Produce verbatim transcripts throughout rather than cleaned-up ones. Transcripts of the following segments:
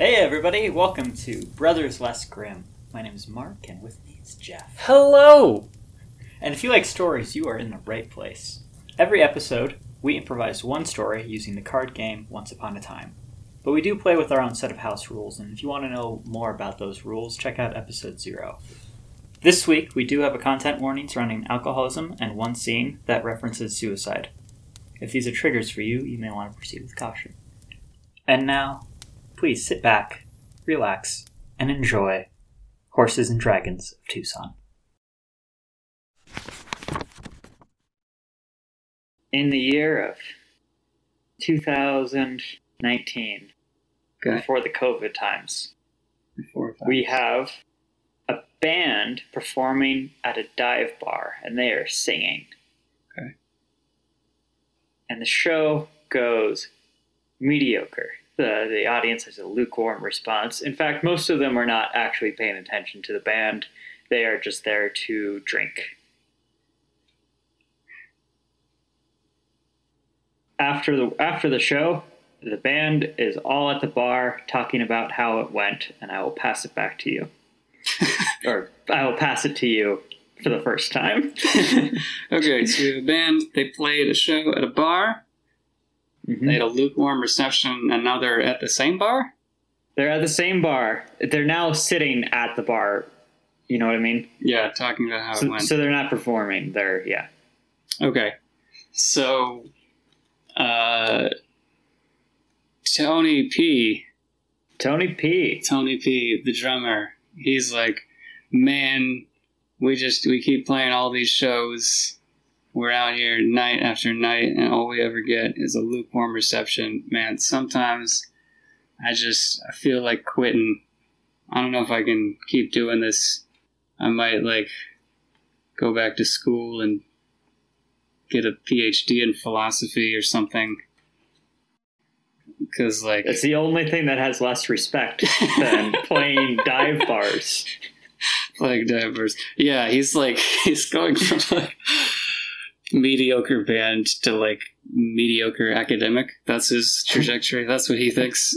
Hey everybody, welcome to Brothers Less Grim. My name is Mark, and with me is Jeff. Hello! And if you like stories, you are in the right place. Every episode, we improvise one story using the card game Once Upon a Time. But we do play with our own set of house rules, and if you want to know more about those rules, check out episode zero. This week, we do have a content warning surrounding alcoholism and one scene that references suicide. If these are triggers for you, you may want to proceed with caution. And now, please sit back, relax, and enjoy Horses and Dragons of Tucson. In the year of two thousand nineteen, Okay. before the COVID times, Before we have a band performing at a dive bar, and they are singing. Okay. And the show goes mediocre. The, the audience has a lukewarm response. In fact, most of them are not actually paying attention to the band. They are just there to drink. After the after the show, the band is all at the bar talking about how it went, and I will pass it back to you. Or I will pass it to you for the first time. Okay, so the band, they played a show at a bar. Mm-hmm. They had a lukewarm reception, and now they're at the same bar? They're at the same bar. They're now sitting at the bar. You know what I mean? Yeah, talking about how So, it went. so they're not performing. They're, yeah. Okay. So, uh, Tony P. Tony P. Tony P, the drummer, he's like, man, we just, we keep playing all these shows. We're out here night after night, and all we ever get is a lukewarm reception. Man, sometimes I just, I feel like quitting. I don't know if I can keep doing this. I might, like, go back to school and get a P H D in philosophy or something. Because, like... It's the only thing that has less respect than playing dive bars. Playing dive bars. Yeah, he's, like, he's going from, like... mediocre band to like mediocre academic. That's his trajectory. That's what he thinks.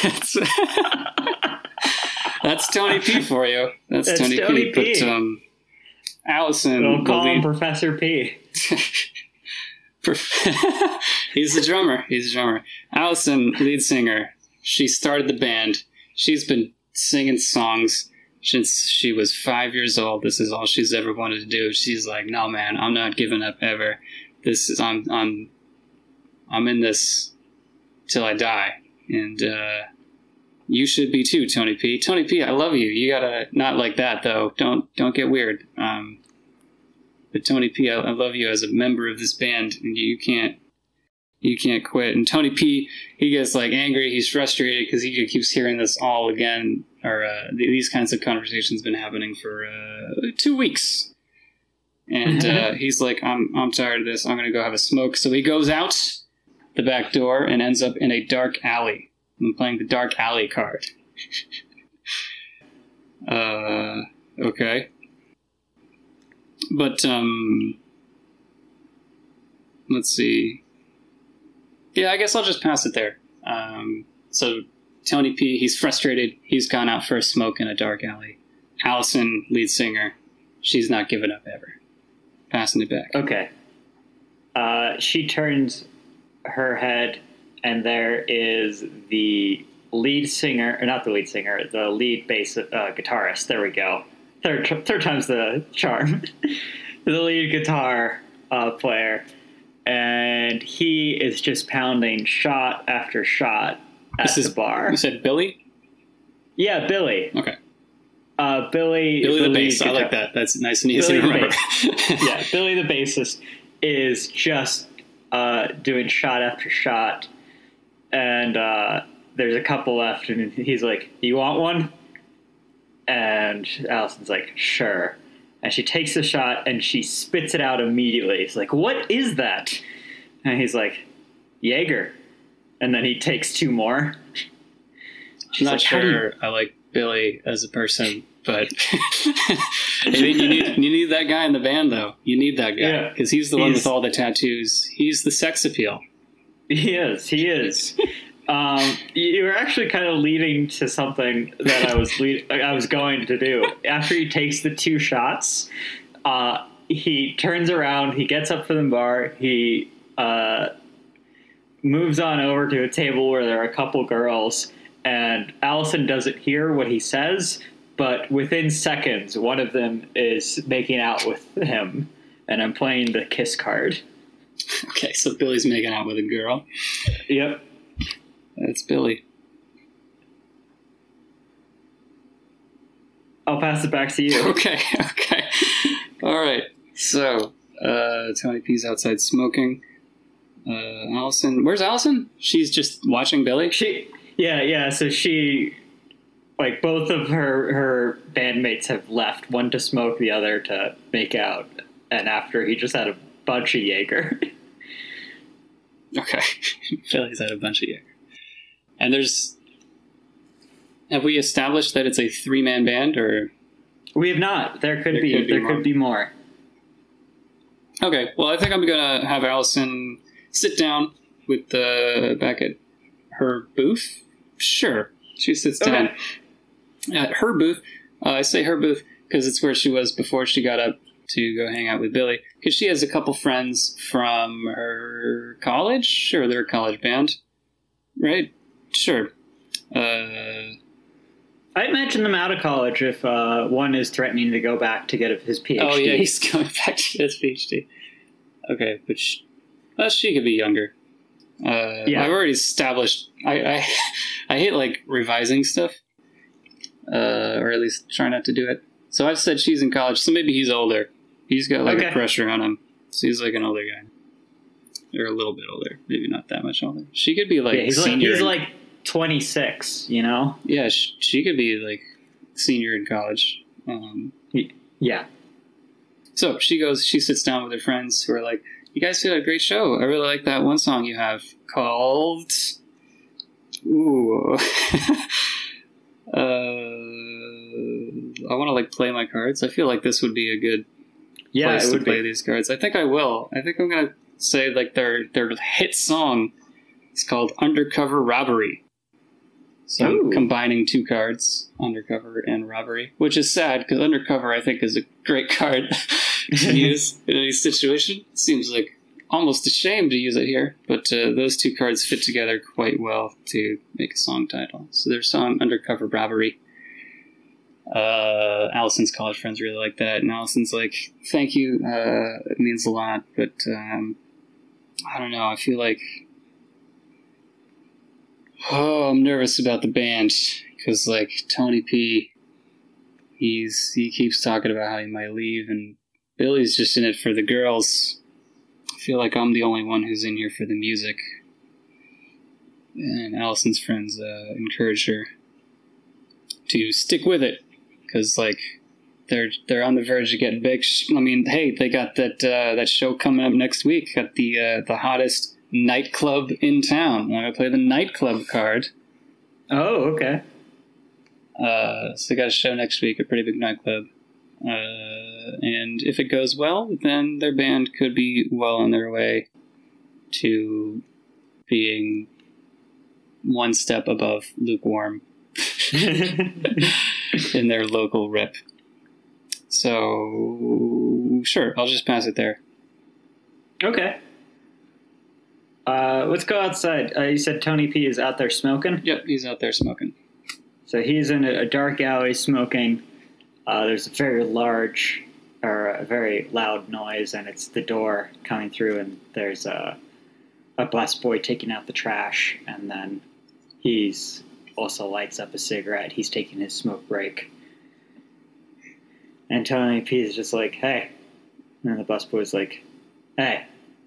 That's Tony P for you. That's, That's Tony, Tony P. P. But um, Allison, Don't call him lead... Professor P. He's the drummer. He's the drummer. Allison, lead singer. She started the band. She's been singing songs since she was five years old. This is all she's ever wanted to do. She's like, no, man, I'm not giving up ever. This is I'm I'm I'm in this till I die, and uh, you should be too, Tony P. Tony P, I love you. You gotta not like that though. Don't don't get weird. Um, but Tony P, I, I love you as a member of this band, and you can't you can't quit. And Tony P, he gets like angry. He's frustrated because he keeps hearing this all again. Or uh, these kinds of conversations been happening for uh, two weeks, and uh, he's like, "I'm I'm tired of this. I'm gonna go have a smoke." So he goes out the back door and ends up in a dark alley. I'm playing the dark alley card. uh, okay, but um, let's see. Yeah, I guess I'll just pass it there. Um, so. Tony P, he's frustrated. He's gone out for a smoke in a dark alley. Allison, lead singer, she's not giving up ever. Passing it back. Okay. Uh, she turns her head, and there is the lead singer, or not the lead singer, the lead bass uh, guitarist. There we go. Third, third time's the charm. The lead guitar uh, player, and he is just pounding shot after shot at this the is, bar. You said Billy? Yeah, Billy. Okay. Uh, Billy. Billy the, the bass. guitar- I like that. That's nice and easy Billy to remember. Yeah, Billy the bassist is just uh, doing shot after shot, and uh, there's a couple left, and he's like, "You want one?" And Allison's like, "Sure." And she takes the shot and she spits it out immediately. It's like, "What is that?" And he's like, "Jaeger." And then he takes two more. She's I'm not like, sure I like Billy as a person, but you, need, you, need, you need that guy in the band, though. You need that guy, because yeah. he's the he's, one with all the tattoos. He's the sex appeal. He is. He is. Um, you were actually kind of leading to something that I was lead- I was going to do. After he takes the two shots, uh, he turns around, he gets up from the bar, he uh, moves on over to a table where there are a couple girls, and Allison doesn't hear what he says, but within seconds, one of them is making out with him, and I'm playing the kiss card. Okay, so Billy's making out with a girl. Yep. That's Billy. I'll pass it back to you. Okay, okay. All right. So, uh, Tony P's outside smoking. Uh, Allison, where's Allison? She's just watching Billy? She, yeah, yeah. So she, like, both of her her bandmates have left. One to smoke, the other to make out. And after he just had a bunch of Jaeger. Okay. Billy's had a bunch of Jaeger. And there's... Have we established that it's a three-man band, or... We have not. There could There be. could be there more. could be more. Okay, well, I think I'm going to have Allison sit down with the... back at her booth. Sure. She sits down Okay. at her booth. Uh, I say her booth because it's where she was before she got up to go hang out with Billy. Because she has a couple friends from her college. Sure, they're a college band. Right? Sure. Uh, I imagine them out of college if uh, one is threatening to go back to get his PhD. oh, yeah, he's going back to get his PhD. Okay, but she, well, she could be younger. Uh, Yeah. I've already established... I, I, I hate, like, revising stuff. Uh, or at least try not to do it. So I've said she's in college, so maybe he's older. He's got, like, Okay. a pressure on him. So he's, like, an older guy. Or a little bit older. Maybe not that much older. She could be, like, Yeah, he's like senior. he's in- like twenty-six. You know. Yeah, sh- she could be, like, senior in college. Um, Yeah. so she goes, she sits down with her friends who are like, you guys did a great show. I really like that one song you have called... Ooh. uh, I want to, like, play my cards. I feel like this would be a good Yeah, place it to would play be. these cards. I think I will. I think I'm going to say, like, their, their hit song is called Undercover Robbery. So I'm Ooh. combining two cards, Undercover and Robbery, which is sad because Undercover, I think, is a great card to use in any situation. Seems like almost a shame to use it here, but uh, those two cards fit together quite well to make a song title. So their song, Undercover Robbery. Uh, Allison's college friends really like that, and Allison's like, thank you, uh, it means a lot, but um, I don't know, I feel like oh, I'm nervous about the band because, like, Tony P, he's he keeps talking about how he might leave, and Billy's just in it for the girls. I feel like I'm the only one who's in here for the music. And Allison's friends uh, encourage her to stick with it because, like, they're they're on the verge of getting big. I mean, hey, they got that uh, that show coming up next week at the uh, the hottest nightclub in town. I'm gonna play the nightclub card. Oh, okay. Uh, so they got a show next week, a pretty big nightclub. Uh, and if it goes well, then their band could be well on their way to being one step above lukewarm in their local rip. So, sure, I'll just pass it there. Okay. Uh, let's go outside. Uh, you said Tony P is out there smoking? Yep, he's out there smoking. So he's in a, a dark alley smoking. Uh, there's a very large, or a very loud noise, and it's the door coming through, and there's a, a busboy taking out the trash, and then he's also lights up a cigarette. He's taking his smoke break. And Tony P is just like, hey. And the busboy's like, hey.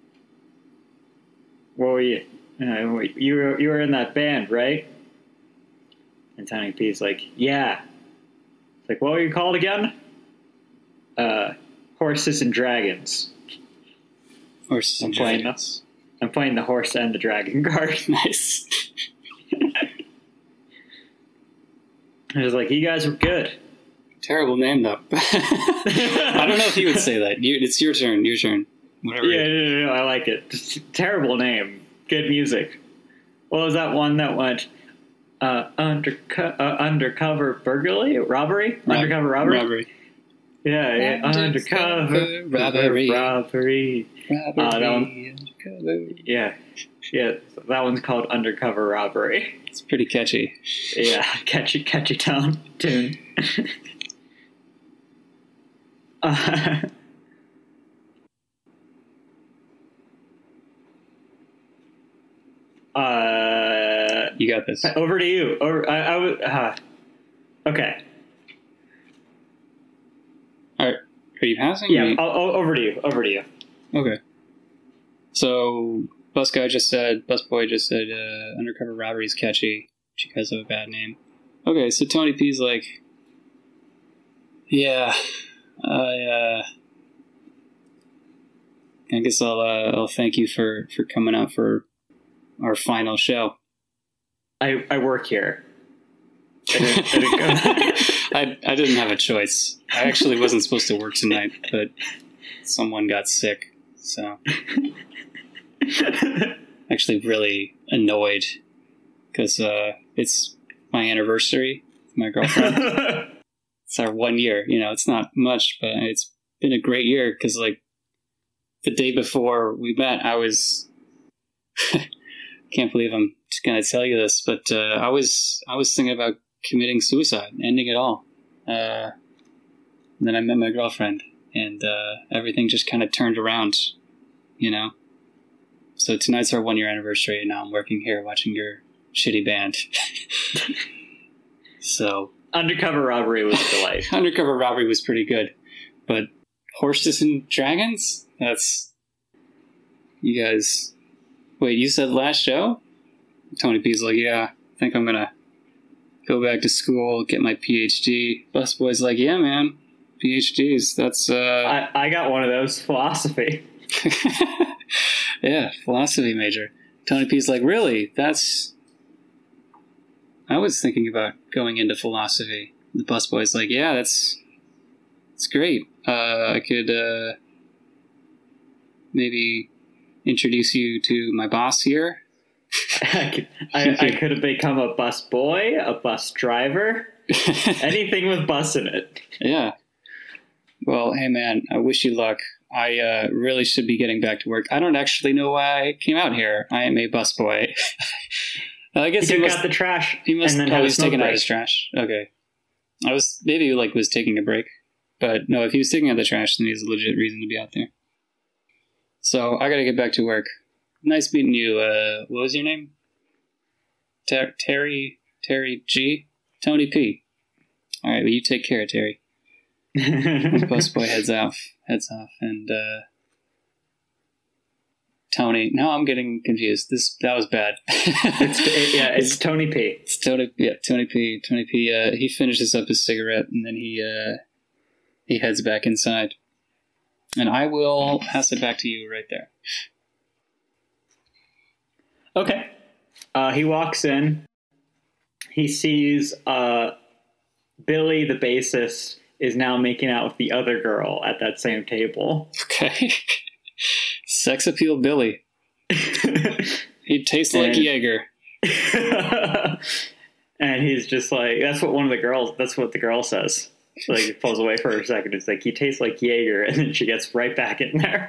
What were you? Uh, you were you were in that band, right? And Tony P's like, yeah. It's like, what were you called again? Uh, Horses and Dragons. Horses and I'm playing Dragons. I'm playing the horse and the dragon card. Nice. I was like, you guys were good. Terrible name, though. I don't know if you would say that. You, it's your turn. Your turn. Whatever. Yeah, no, no, no, I like it. Just terrible name. Good music. what was that one that went uh, underco- uh, undercover burglary, robbery, Rob- undercover robbery? Robbery. Yeah, yeah. Undercover undercover robbery. robbery. Robbery. Uh, that one- Undercover. Yeah, yeah. That one's called undercover robbery. It's pretty catchy. Yeah, catchy, catchy tone tune. uh, uh, You got this. over to you. Over, I, I was. Uh, okay. All right. Are you passing? Yeah. Or you- I'll, I'll- over to you. Over to you. Okay. So, bus guy just said, bus boy just said, uh, undercover robbery is catchy. But you guys have a bad name. Okay, so Tony P's like, yeah, I, uh, I guess I'll, uh, I'll thank you for, for coming out for our final show. I, I work here. I didn't, I didn't go. I, I didn't have a choice. I actually wasn't supposed to work tonight, but someone got sick, so actually really annoyed because uh, it's my anniversary with my girlfriend. It's our one year, you know, it's not much, but it's been a great year because like the day before we met, I was can't believe I'm just gonna tell you this, but uh, I was I was thinking about committing suicide, ending it all. Uh, and then I met my girlfriend, and uh, everything just kind of turned around, you know. So tonight's our one year anniversary, and now I'm working here watching your shitty band. So Undercover robbery was a delight. undercover robbery was pretty good, but horses and dragons? That's you guys. Wait, you said last show? Tony P's like, yeah, I think I'm gonna go back to school, get my P H D. Busboy's like, yeah, man, P H Ds. That's uh, I, I got one of those, philosophy. yeah, philosophy major. Tony P's like, really? That's. I was thinking about going into philosophy. The busboy's like, yeah, that's that's great. Uh, I could uh, maybe introduce you to my boss here. I could, I, I could have become a bus boy, a bus driver, anything with bus in it. Yeah. Well, hey man, I wish you luck. I uh, really should be getting back to work. I don't actually know why I came out here. I am a busboy. I guess He he took must. out the trash. He must. and then Oh, had a he's smoke taking out break. his trash. Okay. I was maybe like was taking a break, but no. If he was taking out the trash, then he has a legit reason to be out there. So I got to get back to work. Nice meeting you. Uh, what was your name? Ter- Terry. Terry G. Tony P. All right. Well, you take care, Terry. The busboy heads off. Heads off, and uh, Tony. Now I'm getting confused. This that was bad. It's, it, yeah, it's Tony P. It's Tony, yeah, Tony P. Tony P. Uh, he finishes up his cigarette and then he uh, he heads back inside. And I will pass it back to you right there. Okay. Uh, he walks in. He sees uh, Billy, the bassist, is now making out with the other girl at that same table. Okay. Sex appeal Billy. He tastes like And- Jaeger. And he's just like, that's what one of the girls, that's what the girl says. So like, he pulls away for a second. It's like, he tastes like Jaeger. And then she gets right back in there.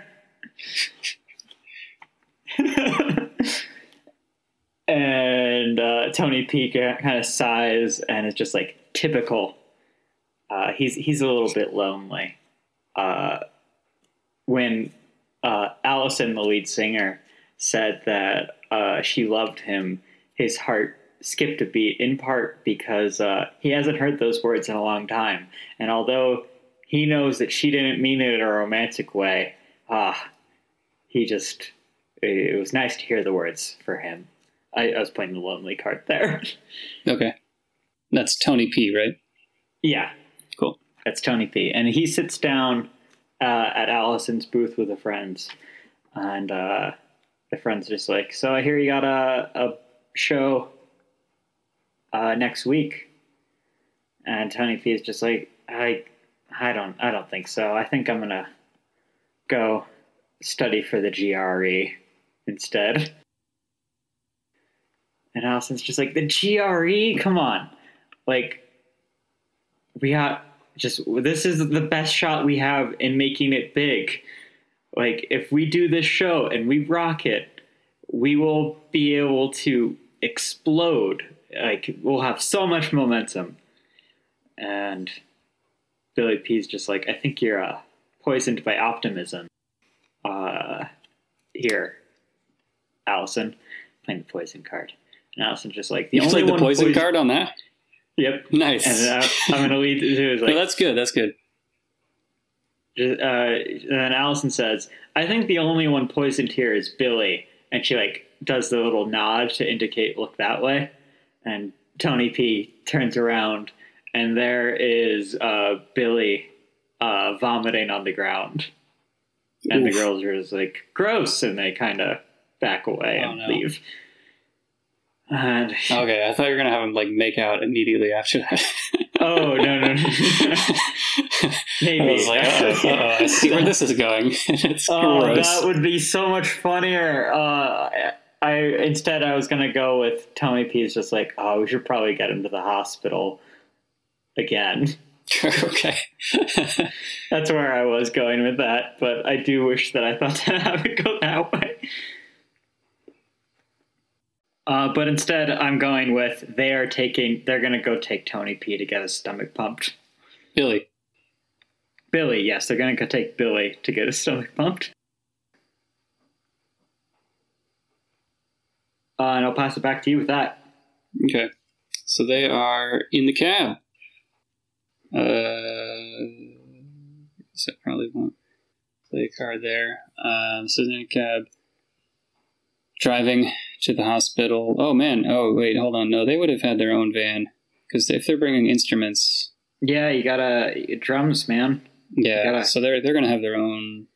And uh, Tony P kind of sighs, and it's just like typical. Uh, he's he's a little bit lonely. Uh, when uh, Allison, the lead singer, said that uh, she loved him, his heart skipped a beat, in part because uh, he hasn't heard those words in a long time. And although he knows that she didn't mean it in a romantic way, ah, he just, it was nice to hear the words for him. I, I was playing the lonely card there. Okay. That's Tony P, right? Yeah. Cool. That's Tony P. And he sits down uh, at Allison's booth with the friends. And uh, the friend's just like, so I hear you got a, a show uh, next week. And Tony P is just like, I I don't I don't think so. I think I'm going to go study for the G R E instead. And Allison's just like, the G R E? Come on. Like, we got just, this is the best shot we have in making it big. Like, if we do this show and we rock it, we will be able to explode. Like, we'll have so much momentum. And Billy P's just like, I think you're uh, poisoned by optimism. Uh, here, Allison, playing the poison card. And Allison's just like, the you only played the one poison poison- card on that? Yep. Nice. And uh, I'm going to lead to is like, no, that's good. That's good. Uh, and then Allison says, I think the only one poisoned here is Billy. And she like does the little nod to indicate look that way. And Tony P turns around and there is uh, Billy uh, vomiting on the ground. And Oof. The girls are just like, gross. And they kind of back away oh, and no. leave. And okay, I thought you were going to have him like make out immediately after that. oh, no, no, no. Maybe. I was like, uh-oh, uh-oh, I see where this is going. It's oh, gross. That would be so much funnier. Uh, I Instead, I was going to go with Tony P's just like, oh, we should probably get him to the hospital again. Okay. That's where I was going with that, but I do wish that I thought to have it go that way. Uh, but instead, I'm going with they are taking. They're going to go take Tony P to get his stomach pumped. Billy. Billy, yes, they're going to go take Billy to get his stomach pumped. Uh, and I'll pass it back to you with that. Okay. So they are in the cab. Uh, so I probably won't play a card there. Um, so they're in a cab. Driving to the hospital. Oh, man. Oh, wait, hold on. No, they would have had their own van. Because if they're bringing instruments... Yeah, you gotta... Drums, man. Yeah, gotta, so they're they're going to have their own...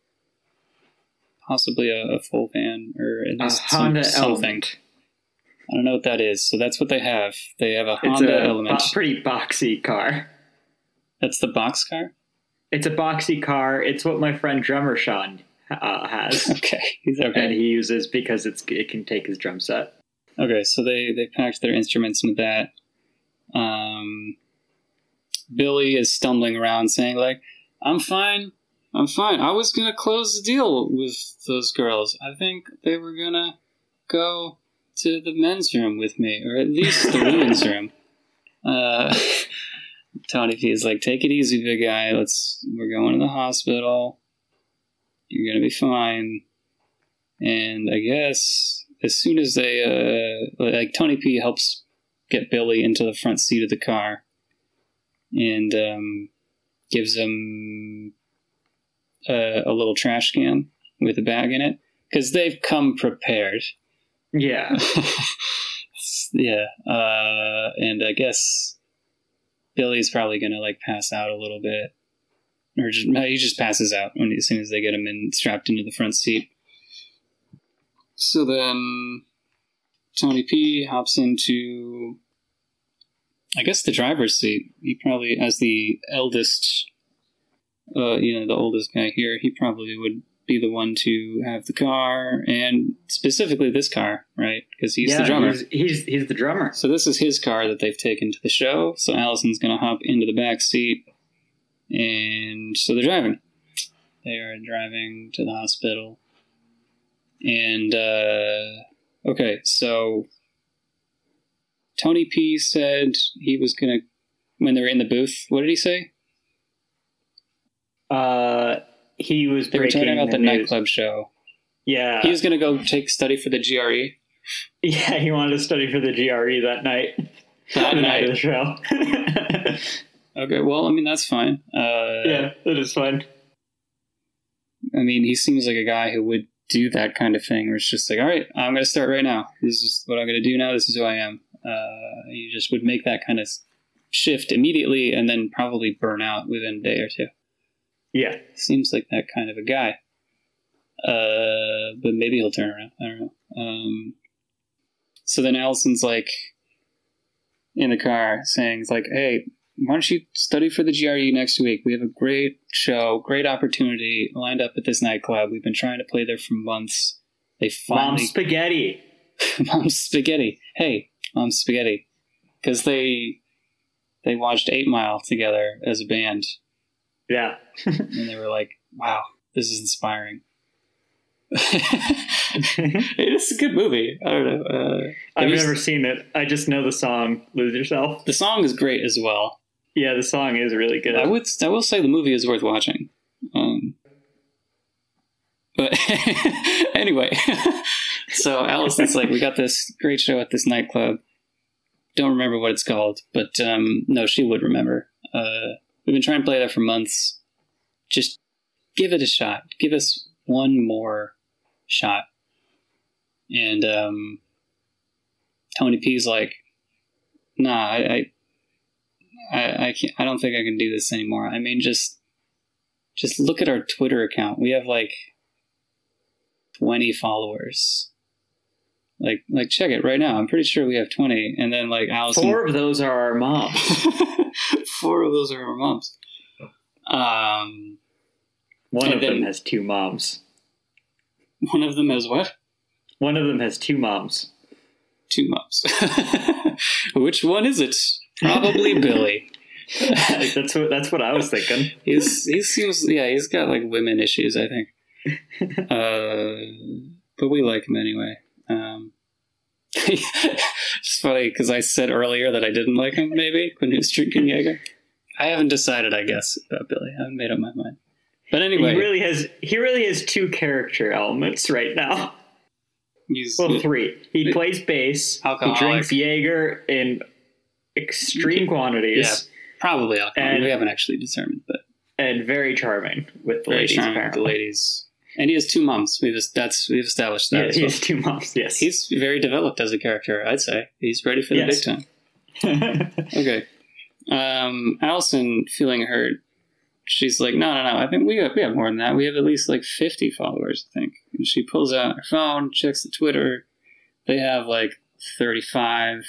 Possibly a, a full van, or at least a Honda some, something. Element. I don't know what that is. So that's what they have. They have a Honda it's a Element. Bo- pretty boxy car. That's the box car? It's a boxy car. It's what my friend Drummer Sean uh, has. okay. He's okay. And he uses because it's it can take his drum set. Okay, so they, they packed their instruments into that. Um, Billy is stumbling around saying, like, I'm fine. I'm fine. I was going to close the deal with those girls. I think they were going to go to the men's room with me, or at least the women's room. Uh, Tony P is like, take it easy, big guy. Let's, we're going to the hospital. You're going to be fine. And I guess as soon as they, uh, like Tony P helps get Billy into the front seat of the car and um, gives him a, a little trash can with a bag in it because they've come prepared. Yeah. yeah. Uh, and I guess Billy's probably going to like pass out a little bit. Or just, he just passes out when as soon as they get him in, strapped into the front seat. So then Tony P hops into, I guess, the driver's seat. He probably, as the eldest, uh, you know, the oldest guy here, he probably would be the one to have the car, and specifically this car, right? Because he's yeah, the drummer. He's, he's he's the drummer. So this is his car that they've taken to the show. So Allison's going to hop into the back seat. And so they're driving. They are driving to the hospital. And, uh, okay, so Tony P said he was going to, when they were in the booth, what did he say? Uh, he was They were breaking talking about the, the news. nightclub show. Yeah. He was going to go take study for the G R E. Yeah, he wanted to study for the G R E that night. That the night. night of the show. Okay, well, I mean, that's fine. Uh, yeah, that is fine. I mean, he seems like a guy who would do that kind of thing, where it's just like, all right, I'm going to start right now. This is what I'm going to do now. This is who I am. Uh, you just would make that kind of shift immediately and then probably burn out within a day or two. Yeah. Seems like that kind of a guy. Uh, but maybe he'll turn around. I don't know. Um, so then Allison's like in the car saying, like, hey, why don't you study for the G R E next week? We have a great show, great opportunity lined up at this nightclub. We've been trying to play there for months. They finally... Mom spaghetti. Mom's spaghetti. Hey, on spaghetti because they they watched Eight Mile together as a band, Yeah. and they were like, "Wow, this is inspiring." It is a good movie. I don't know. Uh, I've have you never s- seen it. I just know the song "Lose Yourself." The song is great as well. Yeah, the song is really good. I would. I will say the movie is worth watching. Um, but anyway, so Allison's like, we got this great show at this nightclub. Don't remember what it's called, but um, no, she would remember. Uh, we've been trying to play that for months. Just give it a shot. Give us one more shot. And um, Tony P's like, nah, I, I, I, I can't. I don't think I can do this anymore. I mean, just, just look at our Twitter account. We have like twenty followers. Like, like check it right now. I'm pretty sure we have twenty. And then like Allison, Four of those are our moms. four of those are our moms. Um, One And of then- them has two moms. one of them has what? One of them has two moms. Two moms. Which one is it? Probably Billy. that's what that's what I was thinking. He's he seems yeah he's got like women issues I think. Uh, but we like him anyway. Um, it's funny because I said earlier that I didn't like him maybe when he was drinking Jaeger. I haven't decided I guess about Billy. I haven't made up my mind. But anyway, He really has he really has two character elements right now. he's Well, three. He It- plays bass. Alcoholic. He drinks Jaeger in extreme quantities. Yeah. probably alcohol. and- We haven't actually determined, but And very charming with the very ladies, charming with the apparently. ladies. And he has two moms. We've just, that's we've established that. Yeah, as he well. has two moms, yes. He's very developed as a character, I'd say. He's ready for the Yes. big time. Okay. Um, Allison, feeling hurt, she's like, no, no, no. I think we have, we have more than that. We have at least like fifty followers, I think. And she pulls out her phone, checks the Twitter. They have like thirty-five.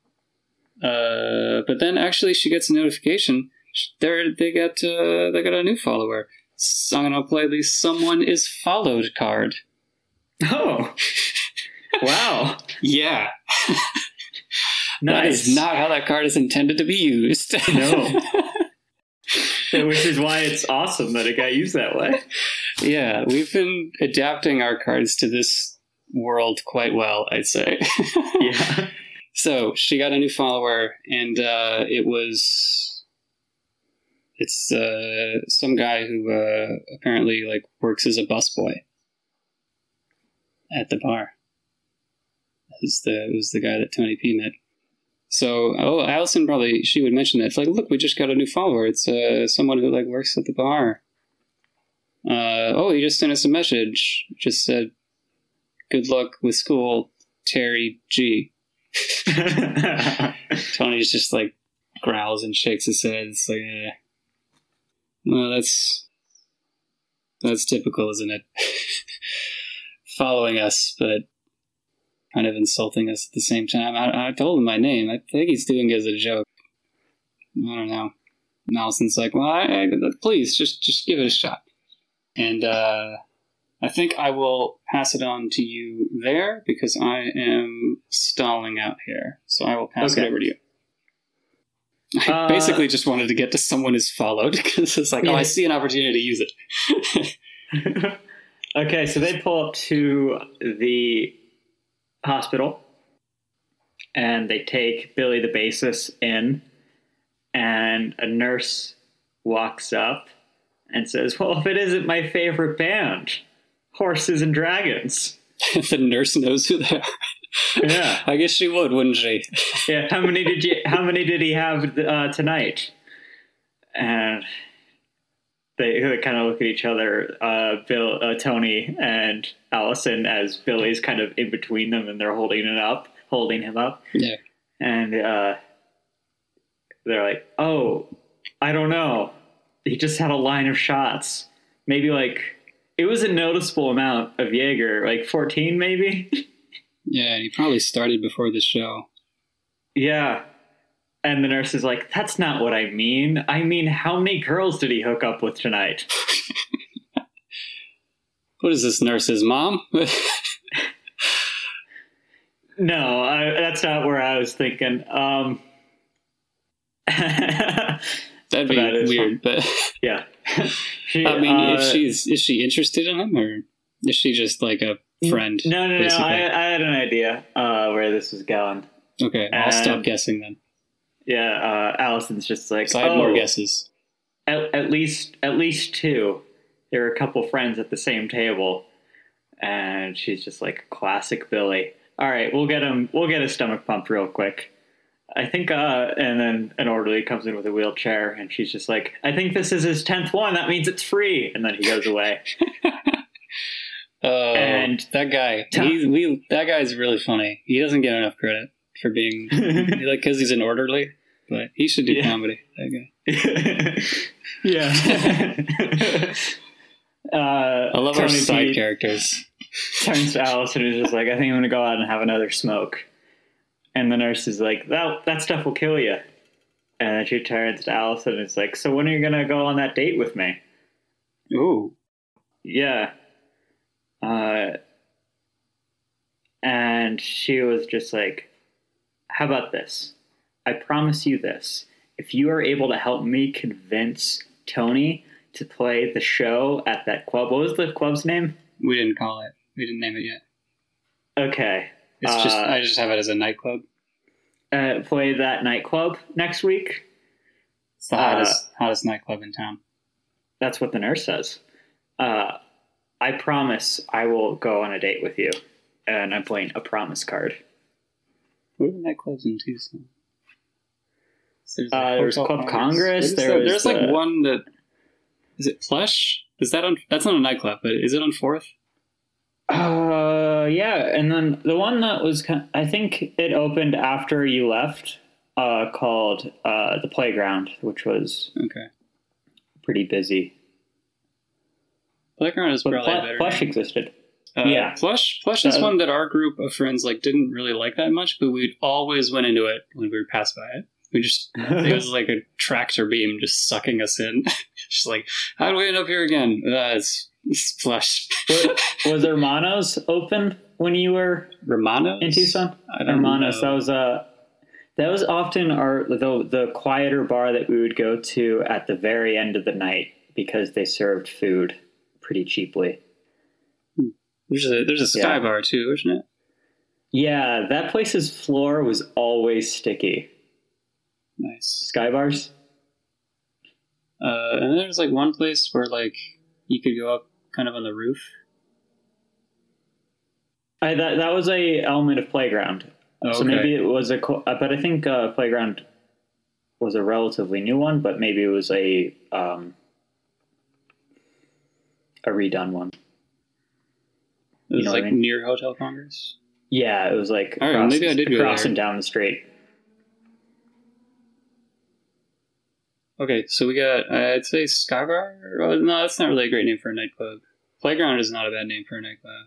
Uh, but then actually she gets a notification. They're, they got uh, they got a new follower. So I'm gonna play the "Someone is Followed" card. Oh. Wow. Yeah. Nice. That is not how that card is intended to be used. No. Which is why it's awesome that it got used that way. Yeah, we've been adapting our cards to this world quite well, I'd say. Yeah. So she got a new follower, and uh, it was it's uh, some guy who uh, apparently like works as a busboy at the bar. It was the it was the guy that Tony P met. So, oh, Allison probably, she would mention that. It's like, look, we just got a new follower. It's uh, someone who, like, works at the bar. Uh, oh, he just sent us a message. Just said, good luck with school, Terry G. Tony's just, like, growls and shakes his head. It's like, eh. Well, that's, that's typical, isn't it? Following us, but kind of insulting us at the same time. I, I told him my name. I think he's doing it as a joke. I don't know. And Allison's like, well, I, I, please, just just give it a shot. And uh, I think I will pass it on to you there because I am stalling out here. So I will pass Okay. it over to you. I Uh, basically just wanted to get to someone is followed because it's like, oh, I Yeah. see an opportunity to use it. Okay, so they pull up to the hospital and they take Billy the bassist in, and a nurse walks up and says, well, if it isn't my favorite band, Horses and Dragons. The nurse knows who they are. Yeah. I guess she would, wouldn't she? Yeah, how many did you how many did he have uh, tonight? And they, they kind of look at each other, uh, Bill, uh, Tony, and Allison, as Billy's kind of in between them, and they're holding it up, holding him up. Yeah. And uh, they're like, "Oh, I don't know. He just had a line of shots. Maybe like it was a noticeable amount of Jaeger, like fourteen, maybe." Yeah, and he probably started before the show. Yeah. And the nurse is like, that's not what I mean. I mean, how many girls did he hook up with tonight? What is this nurse's mom? No, I, that's not where I was thinking. Um, That'd be that is weird, but yeah. She, I mean, uh, if she's is she interested in him, or is she just like a friend? No, no, basically? no. I, I had an idea uh, where this was going. Okay, I'll And- stop guessing then. Yeah, uh, Allison's just like, 'Cause I had oh, more guesses. At, at least, at least two. There were a couple friends at the same table, and she's just like, classic Billy. All right, we'll get him. We'll get his stomach pumped real quick. I think, uh, and then an orderly comes in with a wheelchair, and she's just like, I think this is his tenth one. That means it's free. And then he goes away. Oh, And- that guy, he, we, that guy's really funny. He doesn't get enough credit for being like because he's an orderly, but he should do Yeah. comedy. That guy. Yeah. uh, I love our Tony side P characters. turns to Alice and is just like, I think I'm going to go out and have another smoke. And the nurse is like, that, that stuff will kill you. And then she turns to Alice and is like, so when are you going to go on that date with me? Ooh, Yeah. Uh, and she was just like, how about this? I promise you this. If you are able to help me convince Tony to play the show at that club, what was the club's name? we didn't call it. We didn't name it yet. Okay. It's just Uh, I just have it as a nightclub. Uh, play that nightclub next week. It's the uh, hottest hottest nightclub in town. That's what the nurse says. Uh, I promise I will go on a date with you. And I'm playing a promise card. What are the nightclubs in Tucson? So there's, Uh, there was Hotel Club Congress, What is there that? was There's like the- one that is it Plush? Is that on? That's not a nightclub, but is it on Fourth? Uh, yeah, and then the one that was, ki- I think it opened after you left, uh, called uh, the Playground, which was Okay, pretty busy. Playground is But probably a Pl- better. Plush name. existed. Uh, yeah. Plush. Plush is Uh, one that our group of friends like didn't really like that much, but we always went into it when we were passed by it. We just it was like a tractor beam just sucking us in. Just like, how do we end up here again? Uh, it's, it's Plush. was, was Hermanos open when you were Romanos in Tucson? I don't Hermanos. know. That was uh, that was often our the the quieter bar that we would go to at the very end of the night because they served food pretty cheaply. There's a there's a Sky Yeah. Bar too, isn't it? Yeah, that place's floor was always sticky. Nice. Sky bars? Uh, and there's like one place where like you could go up kind of on the roof. I, that that was a element of Playground. Oh, So okay. maybe it was a, co- uh, but I think uh, Playground was a relatively new one, but maybe it was a um, a redone one. It was know what like I mean? near Hotel Congress. Yeah, it was like All right, across, maybe I did go across there. and down the street. Okay, so we got I'd say Sky Bar. Oh, no, that's not really a great name for a nightclub. Playground is not a bad name for a nightclub.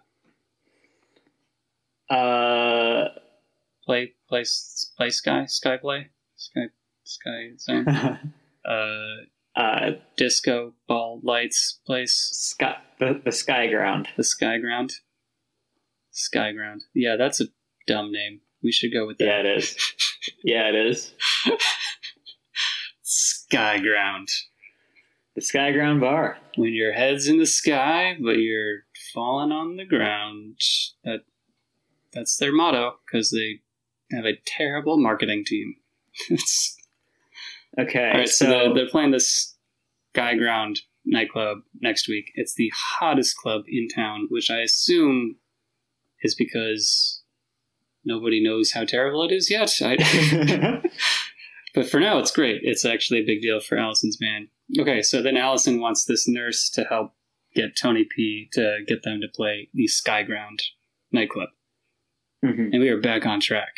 Uh, Play play play Sky Sky Play Sky Sky Zone. uh, uh, disco ball lights place. sky the, the Sky Ground. The Sky Ground. Sky Ground. Yeah, that's a dumb name. We should go with that. Yeah, it is. Yeah, it is. Sky Ground. The Sky Ground Bar. When your head's in the sky, but you're falling on the ground. That that's their motto because they have a terrible marketing team. It's- Okay, All right, so, so, they're, they're playing this Sky Ground nightclub next week. It's the hottest club in town, which I assume is because nobody knows how terrible it is yet. I, but for now, it's great. It's actually a big deal for Allison's band. Okay, so then Allison wants this nurse to help get Tony P to get them to play the Sky Ground nightclub. Mhm. And we are back on track.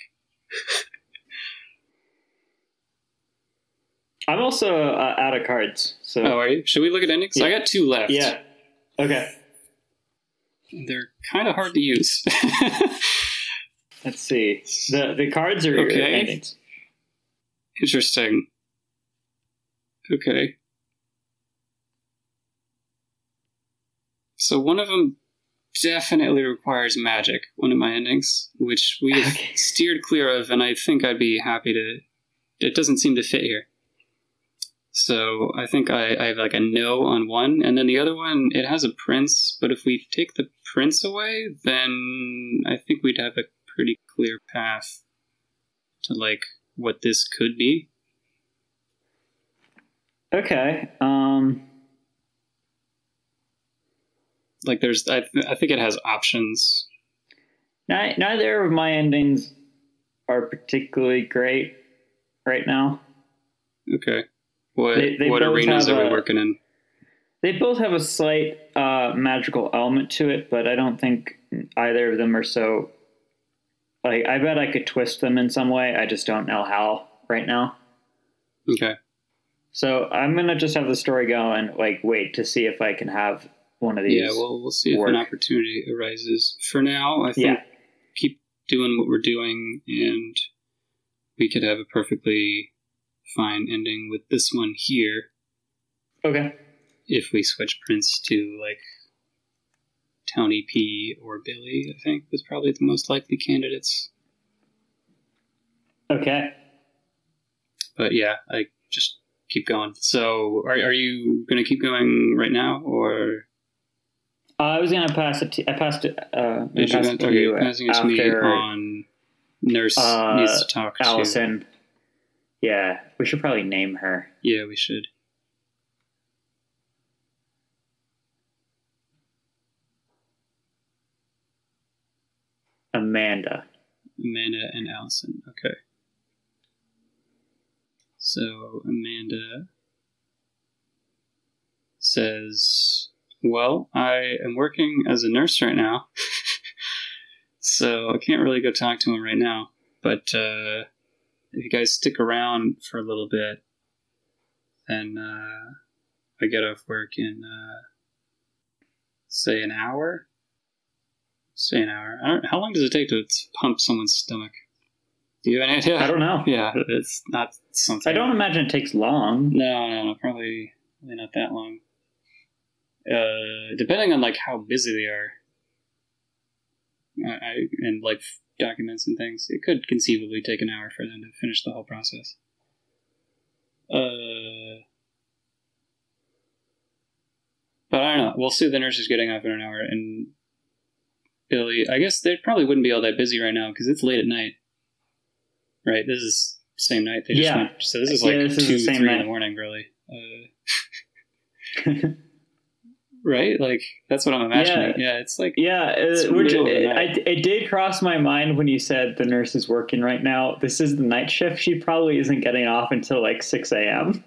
I'm also uh, out of cards. So Oh, are you? Should we look at endings? Yeah. I got two left. yeah, okay. They're kind of hard to use. Let's see. The the cards are Okay. endings. Interesting. Okay. So one of them definitely requires magic, one of my endings, which we have Okay. steered clear of, and I think I'd be happy to... It doesn't seem to fit here. So I think I, I have like a no on one, and then the other one, it has a prince, but if we take the prince away, then I think we'd have a pretty clear path to like what this could be. Okay. Um. Like there's, I, th- I think it has options. Ni- neither of my endings are particularly great right now. Okay. What They- they what both arenas have are we a- working in? They both have a slight uh, magical element to it, but I don't think either of them are so. Like, I bet I could twist them in some way. I just don't know how right now. Okay. So I'm gonna just have the story go and like wait to see if I can have one of these. Yeah, well, we'll see if work. an opportunity arises. For now, I think Yeah. keep doing what we're doing, and we could have a perfectly fine ending with this one here Okay. if we switch Prince to, like, Tony P or Billy, I think, was probably the most likely candidates. Okay. But yeah, I just keep going. So, are, are you going to keep going right now, or... Uh, I was gonna pass it. To, I passed it. Uh, I Did you passed go- it to okay, you passing it to me after on Nurse uh, needs to talk to... Allison. Yeah, we should probably name her. Yeah, we should. Amanda. Amanda and Allison. Okay. So Amanda says, well, I am working as a nurse right now, so I can't really go talk to him right now. But uh, if you guys stick around for a little bit, then uh, I get off work in, uh, say, an hour? Say an hour. I don't, how long does it take to pump someone's stomach? Do you have any idea? I don't know. Yeah, it's not something. I don't imagine it takes long. No, no, no, probably, probably not that long. Uh, depending on like how busy they are, I, I and like documents and things, it could conceivably take an hour for them to finish the whole process. Uh, but I don't know. We'll see the nurses getting off in an hour, and Billy. I guess they probably wouldn't be all that busy right now because it's late at night. Right, this is the same night they just Yeah. went. So this is Yeah, like this is two, the same three in night. the morning, really. Uh, right, like that's what I'm imagining. Yeah, it's like Yeah, It's uh, which middle of the I, night. it did cross my mind when you said the nurse is working right now. This is the night shift. She probably isn't getting off until like six a.m.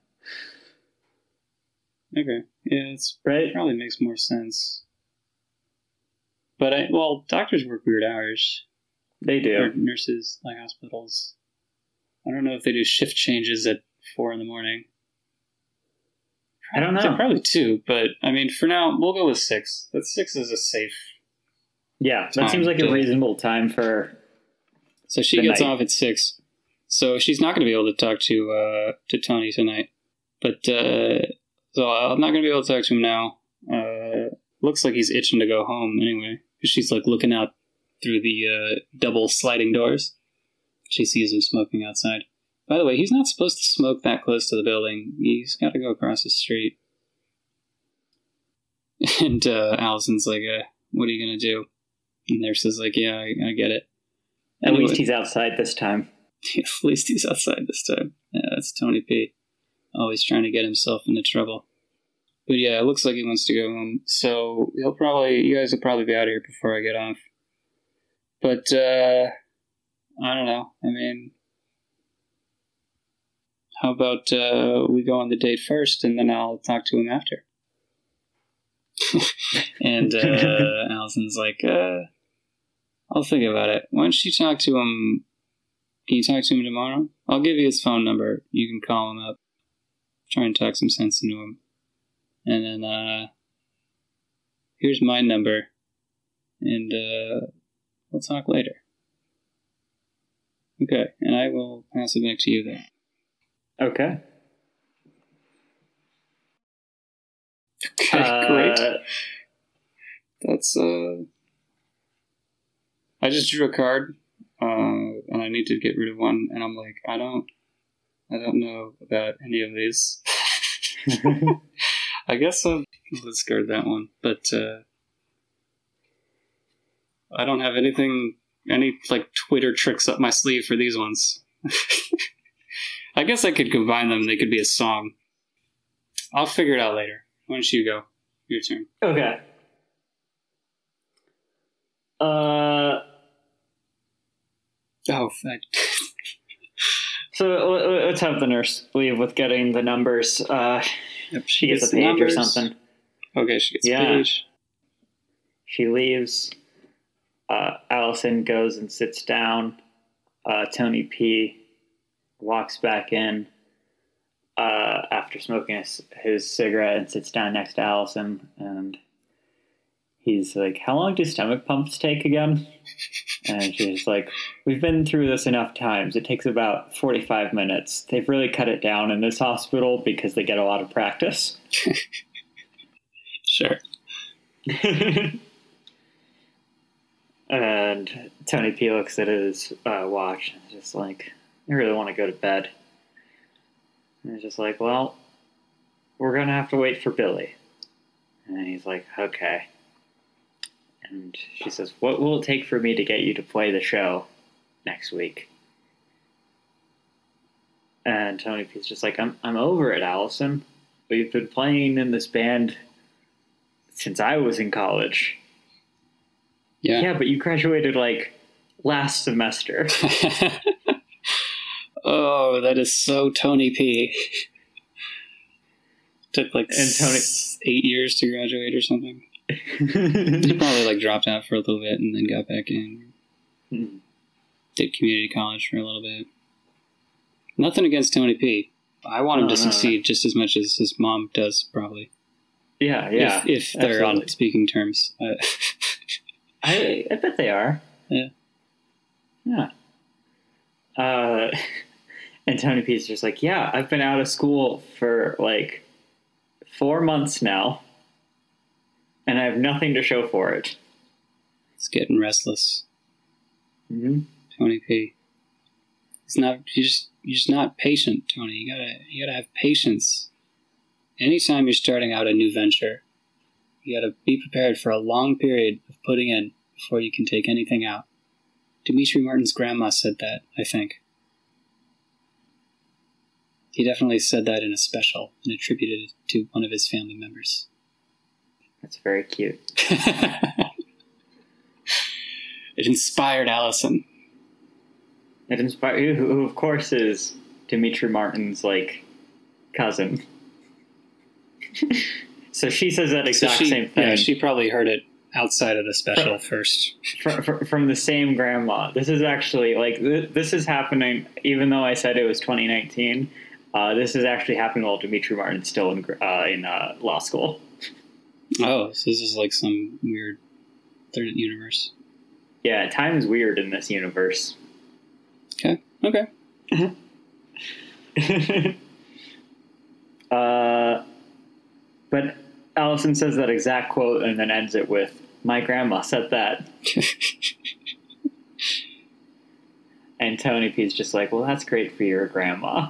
okay. Yeah, it's Right? probably makes more sense. But I well, doctors work weird hours. They Or do. nurses, like hospitals. I don't know if they do shift changes at four in the morning. I don't They know. probably two, but I mean, for now, we'll go with six. That six is a safe. Yeah, that Time seems like to- a reasonable time for. So she The gets night. off at six. So she's not going to be able to talk to uh, to Tony tonight. But uh, so I'm not going to be able to talk to him now. Uh, looks like he's itching to go home anyway, because she's like looking out through the uh, double sliding doors. She sees him smoking outside. By the way, he's not supposed to smoke that close to the building. He's got to go across the street. And uh, Allison's like, uh, "What are you gonna do?" And the nurse is like, "Yeah, I, I get it." At Anyway. least he's outside this time. At least he's outside this time. Yeah, that's Tony P. Always trying to get himself into trouble. But yeah, it looks like he wants to go home. So he'll probably, you guys will probably be out of here before I get off. But, uh, I don't know. I mean, how about, uh, we go on the date first and then I'll talk to him after? And, uh, Allison's like, uh, I'll think about it. Why don't you talk to him? Can you talk to him tomorrow? I'll give you his phone number. You can call him up. Try and talk some sense into him. And then, uh, here's my number. And, uh, we'll talk later. Okay, and I will pass it back to you then. Okay. Okay, Uh, great. That's, uh... I just drew a card, uh, and I need to get rid of one, and I'm like, I don't... I don't know about any of these. I guess I'll discard that one, but, uh... I don't have anything, any, like, Twitter tricks up my sleeve for these ones. I guess I could combine them. They could be a song. I'll figure it out later. Why don't you go? Your turn. Okay. Uh... Oh, fuck. So l- let's have the nurse leave with getting the numbers. Uh, Yep, she gets a the page or numbers. something. Okay, she gets Yeah. a page. She leaves. Uh, Allison goes and sits down. Uh, Tony P walks back in uh, after smoking his, his cigarette and sits down next to Allison. And he's like, how long do stomach pumps take again? And she's like, we've been through this enough times. It takes about forty-five minutes. They've really cut it down in this hospital because they get a lot of practice. Sure. And Tony P looks at his uh, watch and is just like, I really want to go to bed. And he's just like, well, we're going to have to wait for Billy. And he's like, okay. And she says, what will it take for me to get you to play the show next week? And Tony P's just like, I'm I'm over it, Allison. We've been playing in this band since I was in college. Yeah. Yeah, but you graduated like last semester. Oh, that is so Tony P. Took like And Tony- s- eight years to graduate or something. He probably like dropped out for a little bit and then got back in. Hmm. Did community college for a little bit. Nothing against Tony P. I want him No, to no, no. succeed just as much as his mom does, probably. Yeah, yeah. If, if they're on absolutely. speaking terms. Uh, I, I bet they are. Yeah. Yeah. Uh, and Tony P's just like, yeah, I've been out of school for like four months now, and I have nothing to show for it. it's getting restless. Mm-hmm. Tony P. It's not you just you're just not patient, Tony. You gotta you gotta have patience. Anytime you're starting out a new venture, you gotta be prepared for a long period of putting in before you can take anything out. Dimitri Martin's grandma said that, I think. He definitely said that in a special and attributed it to one of his family members. That's very cute. It inspired Allison. It inspired, who, who of course is Dimitri Martin's like cousin. So she says that exact So she, same thing. Yeah, she probably heard it outside of the special first. From, from, from the same grandma. This is actually like th- this is happening. Even though I said it was twenty nineteen, uh, this is actually happening while Dimitri Martin's still in gr- uh, in uh, law school. Oh, so this is like some weird third universe. Yeah, time is weird in this universe. Okay. Okay. uh, but Allison says that exact quote and then ends it with, "My grandma said that." And Tony P's just like, well, that's great for your grandma.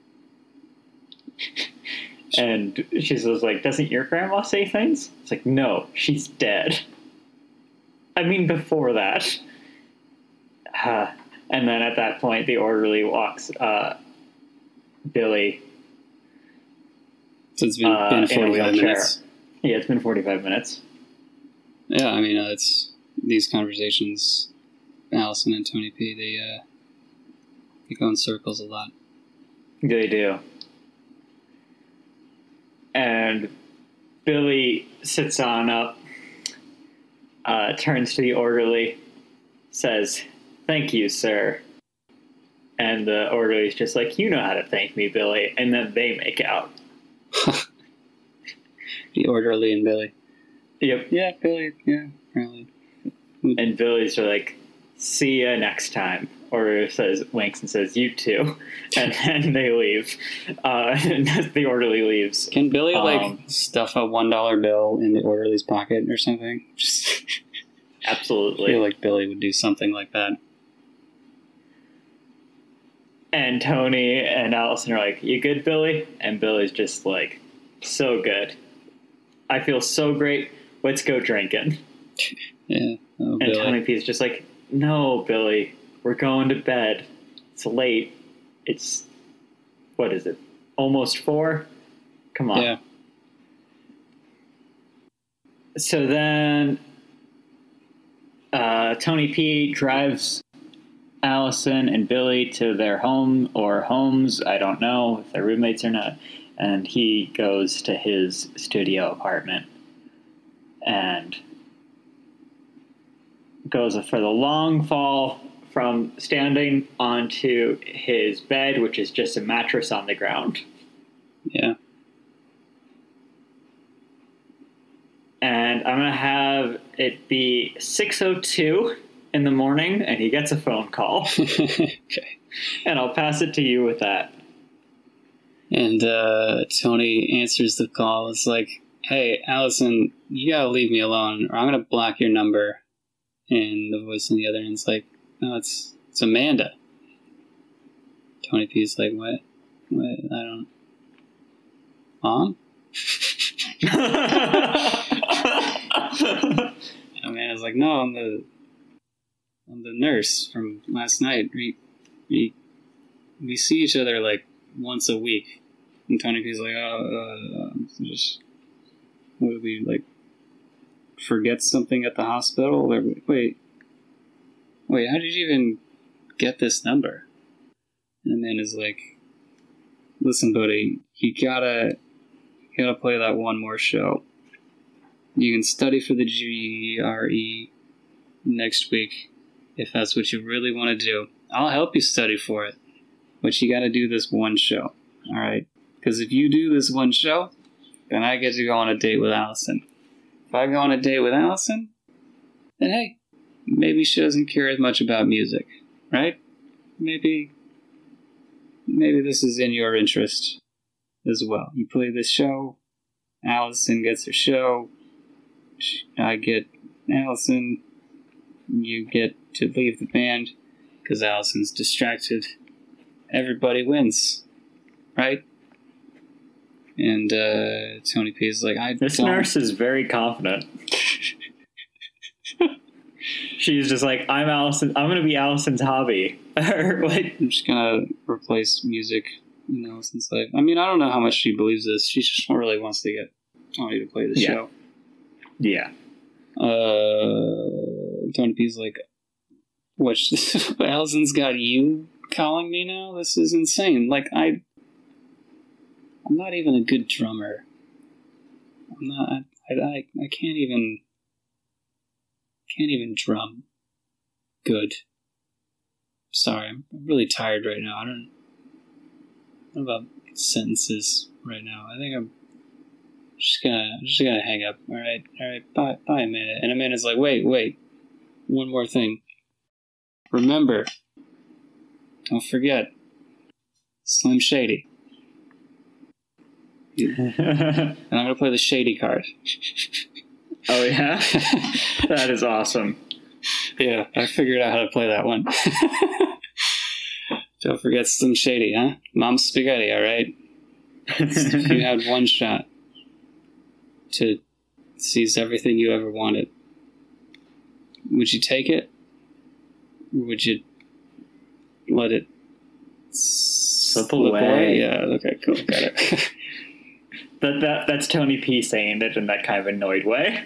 And she says, like, doesn't your grandma say things? It's like, no, she's dead. I mean, before that. Uh, and then at that point, the orderly walks uh, Billy So it's been, uh, been in a forty-five wheelchair. minutes. Yeah, it's been forty-five minutes. Yeah, I mean, uh, it's these conversations, Allison and Tony P, they, uh, they go in circles a lot. They do. And Billy sits on up, uh, turns to the orderly, says, "Thank you, sir." And the orderly's just like, "You know how to thank me, Billy." And then they make out. The orderly and Billy. Yep. Yeah, Billy, yeah, probably. And Billy's like, see ya next time. Or says, winks and says, you too. And then they leave. Uh, and the orderly leaves. Can Billy, like, Um, stuff a one dollar bill in the orderly's pocket or something? Just I Absolutely. feel like Billy would do something like that. And Tony and Allison are like, you good, Billy? And Billy's just like, so good. I feel so great. Let's go drinking. Yeah. Oh, And Billy. Tony P is just like, no, Billy, we're going to bed. It's late. It's, what is it? Almost four? Come on. Yeah. So then uh, Tony P drives Allison and Billy to their home or homes. I don't know if they're roommates or not. And he goes to his studio apartment and goes for the long fall from standing onto his bed, which is just a mattress on the ground. Yeah. And I'm going to have it be six oh two in the morning, and he gets a phone call. Okay. And I'll pass it to you with that. And uh, Tony answers the call. It's like, hey, Allison, you gotta leave me alone, or I'm gonna block your number. And the voice on the other end's like, no, it's it's Amanda. Tony P's like, what? What? I don't. Mom? And Amanda's like, no, I'm the I'm the nurse from last night. We we we see each other like once a week. And Tony P's like, oh, uh, just what did we like forget something at the hospital? Or wait, wait, how did you even get this number? And Amanda's like, listen, buddy, you gotta you gotta play that one more show. You can study for the G R E next week if that's what you really want to do. I'll help you study for it, but you gotta do this one show, all right? Because if you do this one show, then I get to go on a date with Allison. If I go on a date with Allison, then hey, maybe she doesn't care as much about music, right? Maybe, maybe this is in your interest as well. You play this show, Allison gets her show, I get Allison, you get to leave the band because Allison's distracted. Everybody wins, right? And uh, Tony P is like, I This don't... nurse is very confident. She's just like, I'm Allison. I'm going to be Allison's hobby. Or like, I'm just gonna replace music in Allison's life. I mean, I don't know how much she believes this. She just really wants to get Tony to play the Yeah. show. yeah. Uh, Tony P's like, what? Allison's got you calling me now? This is insane. Like, I, I'm not even a good drummer. I'm not. I, I, I can't even. Can't even drum. Good. Sorry, I'm really tired right now. I don't. I don't know about sentences right now. I think I'm just gonna. I'm just gonna hang up. All right. All right. Bye. Bye, Amanda. And Amanda's like, wait, wait. One more thing. Remember. Don't forget. Slim Shady. And I'm gonna play the Shady card. Oh, yeah? That is awesome. Yeah, I figured out how to play that one. Don't forget Slim Shady, huh? Mom's spaghetti, alright? If you had one shot to seize everything you ever wanted, would you take it? Or would you let it slip away? Yeah, okay, cool, got it. That, that That's Tony P saying it in that kind of annoyed way.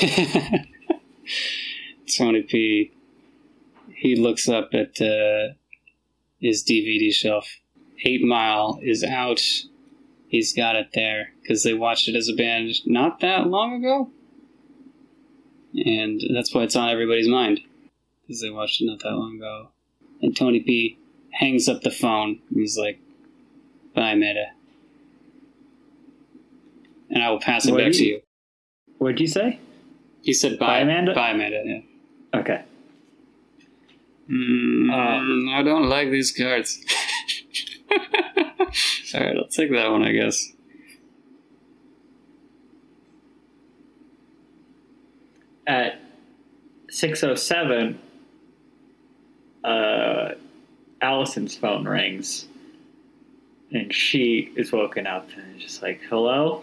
Tony P, he looks up at uh, his D V D shelf. Eight Mile is out. He's got it there because they watched it as a band not that long ago. And that's why it's on everybody's mind because they watched it not that long ago. And Tony P hangs up the phone. He's like, bye, Amanda. And I will pass it What back do to you- you. What'd you say? He said bye. Bye, Amanda? Bye, Amanda. Yeah. Okay. Mm, Um, I don't like these cards. All right, I'll take that one, I guess. At six oh seven, uh, Allison's phone rings, and she is woken up and just like, hello?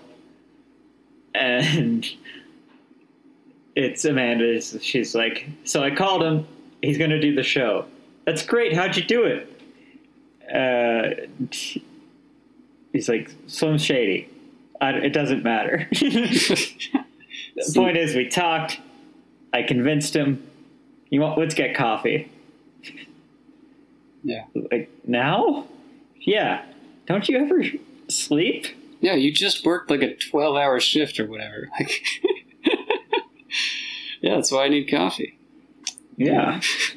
And it's Amanda. She's like, so I called him. He's going to do the show. That's great. How'd you do it? Uh, he's like, Slim Shady. I, it doesn't matter. The point is, we talked. I convinced him. You want? Let's get coffee. Yeah. Like, now? Yeah. Don't you ever sleep? Yeah, you just worked like a twelve-hour shift or whatever. Like, yeah, that's why I need coffee. Yeah.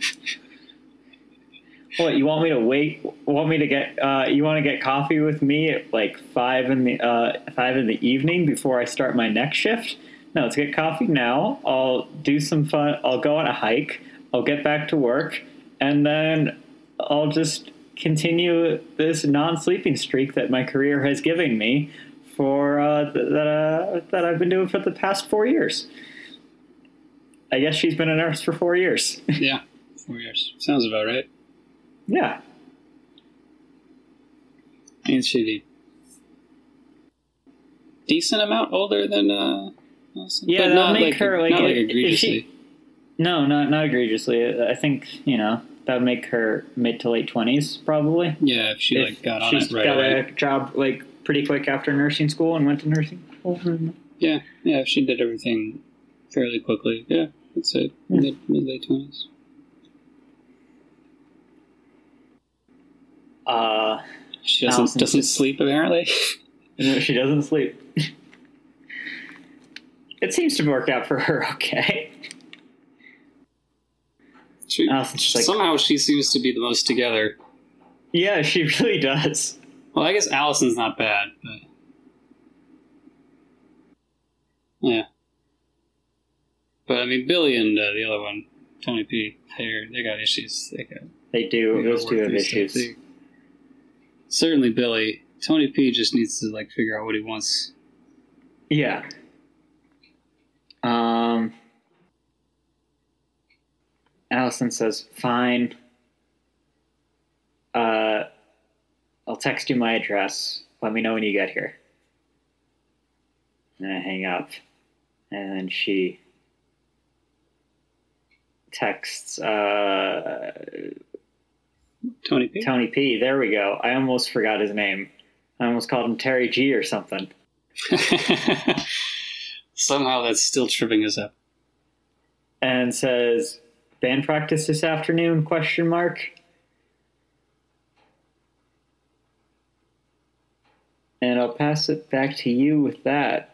What, you want me to wait? Want me to get? Uh, you want to get coffee with me at like five in the uh, five in the evening before I start my next shift? No, let's get coffee now. I'll do some fun. I'll go on a hike. I'll get back to work, and then I'll just continue this non-sleeping streak that my career has given me for uh, th- that uh, that I've been doing for the past four years. I guess she's been a nurse for four years. Yeah, four years. Sounds about right. Yeah. And she'd be decent amount older than uh Wilson. Yeah, But that'll not make like, her like, not like if- if egregiously. she- no, not not egregiously. I think you know that would make her mid to late twenties probably. Yeah, if she If like got on she's it right got away. a job like pretty quick after nursing school and went to nursing school. Yeah, yeah, if she did everything fairly quickly. Yeah, I'd say Yeah. mid mid late twenties. Uh, She doesn't Allison doesn't just- sleep apparently. no, she doesn't sleep. It seems to work out for her okay. She, Allison's just like- somehow she seems to be the most together. Yeah, she really does. Well, I guess Allison's not bad, but yeah. But I mean, Billy and uh, the other one, Tony P, they they got issues. They got They do. they Those gotta two work have through stuff. issues. They- certainly, Billy. Tony P just needs to like figure out what he wants. Yeah. Um. Allison says, "Fine. Uh, I'll text you my address. Let me know when you get here." And I hang up, and then she texts uh, Tony P. Tony P. There we go. I almost forgot his name. I almost called him Terry G or something. Somehow that's still tripping us up. And says, "Band practice this afternoon, question mark." And I'll pass it back to you with that.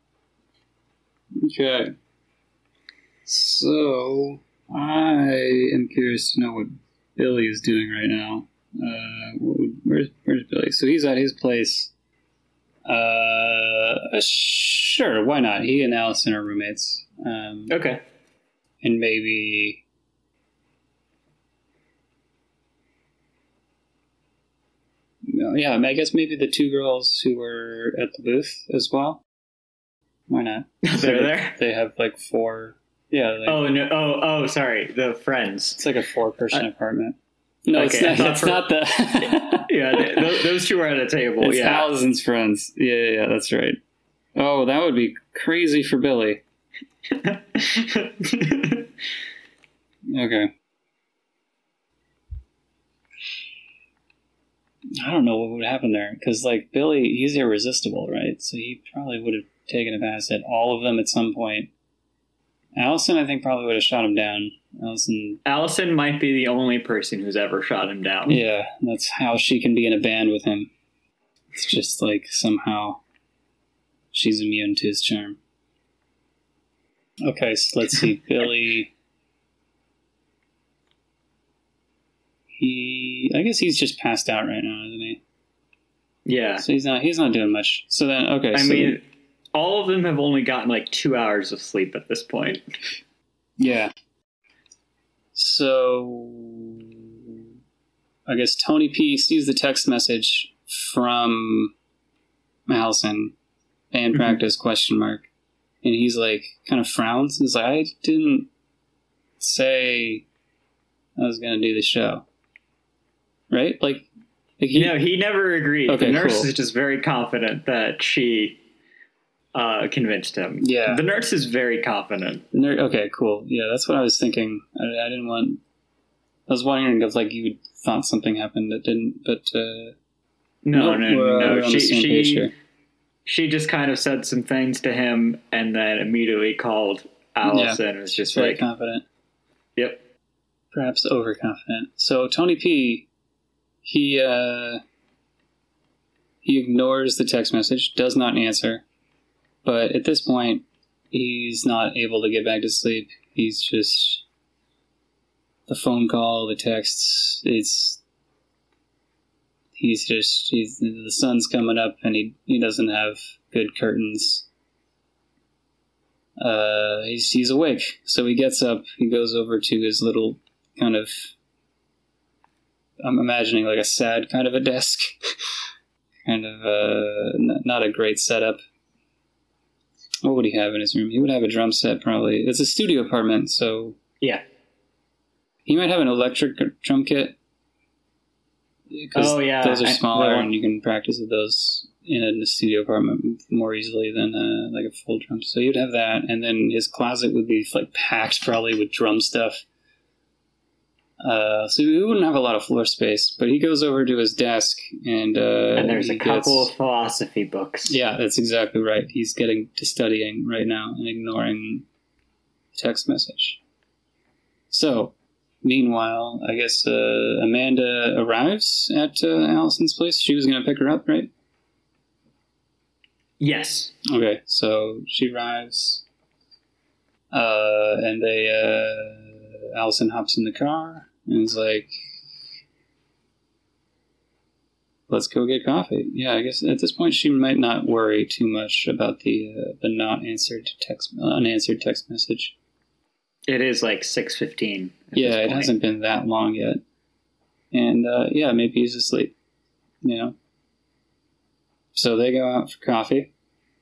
Okay. So, I am curious to know what Billy is doing right now. Uh, what would, where's, where's Billy? So he's at his place. Uh, sure, why not? He and Allison are roommates. Um, Okay. and maybe... No, yeah, I guess maybe the two girls who were at the booth as well. Why not? They're there? They have like four. Yeah. Like, Oh, no. Oh, oh, sorry. The friends. it's like a four-person Uh, apartment. No, it's okay, I not. thought That's for- not the. Yeah, th- th- those two are at a table. It's yeah. Allison's friends. Yeah, yeah, yeah, that's right. Oh, that would be crazy for Billy. Okay. I don't know what would happen there because, like, Billy, he's irresistible, right? So he probably would have taken a pass at all of them at some point. Allison, I think, probably would have shot him down. Allison, Allison might be the only person who's ever shot him down. yeah, that's how she can be in a band with him. It's just like somehow she's immune to his charm. Okay, so let's see. Billy. He, I guess he's just passed out right now, isn't he? Yeah. So he's not. He's not doing much. So then, okay. I so mean, all of them have only gotten like two hours of sleep at this point. yeah. So I guess Tony P sees the text message from Allison, band Mhm. practice question mark, and he's like kind of frowns. He's like, I didn't say I was gonna do the show, right? Like, like he, You know, he never agreed. Okay, the nurse cool. is just very confident that she uh, convinced him. Yeah. The nurse is very confident. ner- okay, cool. Yeah, that's what I was thinking. I, I didn't want. I was wondering if like you thought something happened that didn't, but uh, No, nope, no, we're, no. we're on She the same page she here. she just kind of said some things to him, and then immediately called Allison. and was just Very like, confident. "Yep." Perhaps overconfident. So Tony P, he uh, he ignores the text message, does not answer, but at this point, he's not able to get back to sleep. He's just the phone call, the texts. It's he's just he's the sun's coming up, and he he doesn't have good curtains. Uh, he's he's awake, so he gets up. He goes over to his little kind of, I'm imagining like a sad kind of a desk, kind of uh, n- not a great setup. What would he have in his room? He would have a drum set, probably. It's a studio apartment, so Yeah. he might have an electric drum kit. 'Cause Oh, yeah. those are I- smaller, well- and you can practice with those in a studio apartment more easily than uh, like a full drum. So you'd have that, and then his closet would be like packed probably with drum stuff. Uh, so he wouldn't have a lot of floor space, but he goes over to his desk and uh, And there's a he couple gets- of philosophy books. Yeah, that's exactly right. He's getting to studying right now and ignoring the text message. So, meanwhile, I guess uh, Amanda arrives at uh, Allison's place. She was going to pick her up, right? Yes. Okay, so she arrives, uh, and they, uh, Allison hops in the car and is like, let's go get coffee. Yeah, I guess at this point she might not worry too much about the uh, the not answered text, unanswered text message. It is like six fifteen. Yeah, it hasn't been that long yet, and uh, yeah, maybe he's asleep. You know. So they go out for coffee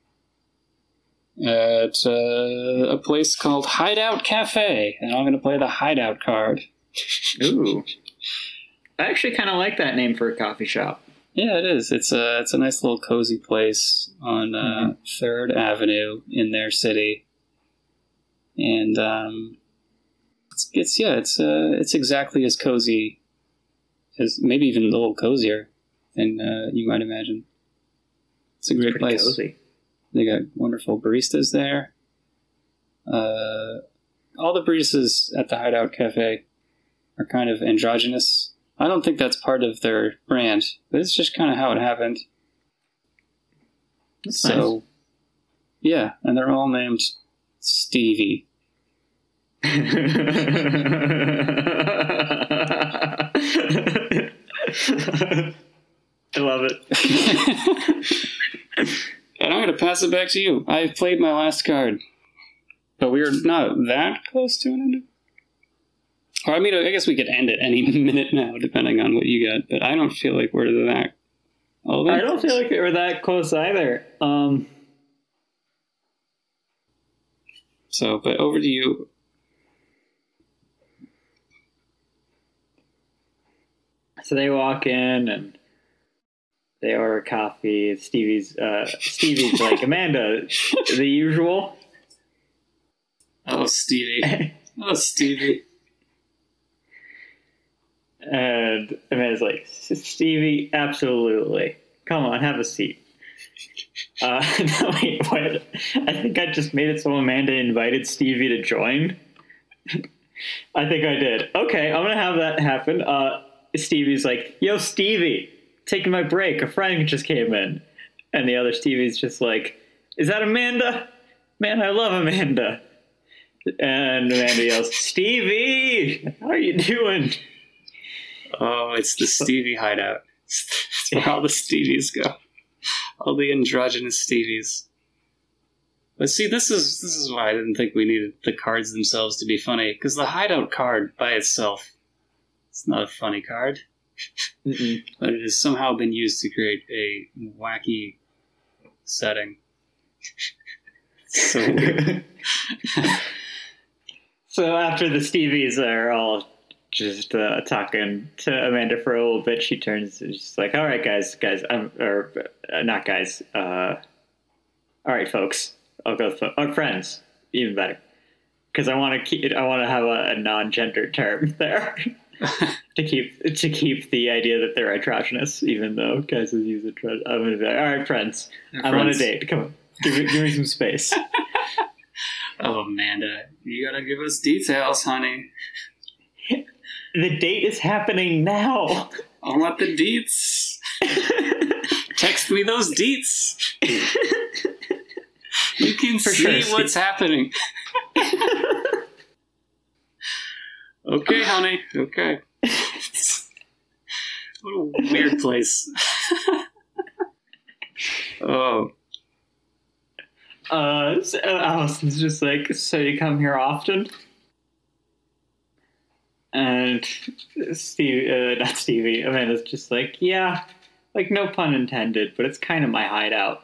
at uh, a place called Hideout Cafe, and I'm going to play the Hideout card. Ooh. I actually kind of like that name for a coffee shop. Yeah, it is. It's a it's a nice little cozy place on uh, Third Avenue in their city, and um, it's, it's yeah, it's uh, it's exactly as cozy as maybe even a little cozier than uh, you might imagine. It's a great Pretty place. cozy. They got wonderful baristas there. Uh, all the baristas at the Hideout Cafe are kind of androgynous. I don't think that's part of their brand, but it's just kind of how it happened. That's So, yeah, and they're all named Stevie. I love it. And I'm going to pass it back to you. I've played my last card, but we are not that close to an end. Or, I mean, I guess we could end it any minute now, depending on what you got, but I don't feel like we're that. all that I don't close. feel like we're that close either. Um, So, but over to you. so they walk in and they order coffee. Stevie's uh, Stevie's like, Amanda, the usual. Oh, Stevie. Oh, Stevie. And Amanda's like, Stevie, absolutely. Come on, have a seat. Uh, no, wait, what? I think I just made it so Amanda invited Stevie to join. I think I did. Okay, I'm going to have that happen. Uh, Stevie's like, yo, Stevie, taking my break. A friend just came in. And the other Stevie's just like, is that Amanda? Man, I love Amanda. And Amanda yells, Stevie, how are you doing? Oh, it's the Stevie hideout. It's where all the Stevies go. All the androgynous Stevies. But see, this is this is why I didn't think we needed the cards themselves to be funny, because the hideout card by itself, it's not a funny card. Mm-mm. But it has somehow been used to create a wacky setting. So weird. So after the Stevies are all just uh, talking to Amanda for a little bit, she turns and she's like, all right, guys, guys, I'm, or uh, not guys, uh, all right, folks, I'll go with fo- or friends, even better. Because I want to keep, I want to have a, a non-gendered term there. to keep to keep the idea that they're androgynous, even though guys use it. I'm gonna be like, all right, friends, They're I'm friends. on a date. Come on, give me, give me some space. Oh, Amanda, you gotta give us details, honey. The date is happening now. I want the deets. Text me those deets. You can For see sure, what's Steve. happening. Okay, honey. Okay. What a weird place. Oh. Uh, so Allison's just like, so you come here often? And Steve, uh, not Stevie, Amanda's just like, yeah, like no pun intended, but it's kind of my hideout.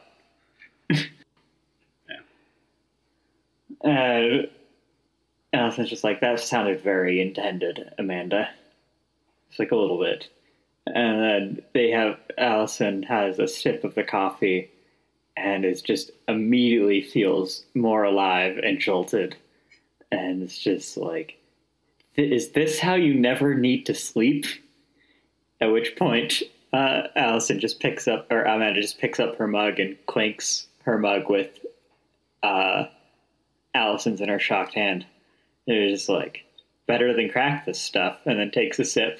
Yeah. Uh, Allison's just like, that sounded very intended, Amanda. It's like a little bit. And then they have, Allison has a sip of the coffee and is just immediately feels more alive and jolted. And it's just like, is this how you never need to sleep? At which point, uh, Allison just picks up, or Amanda just picks up her mug and clinks her mug with uh, Allison's in her shocked hand. And it's just like, better than crack this stuff, and then takes a sip.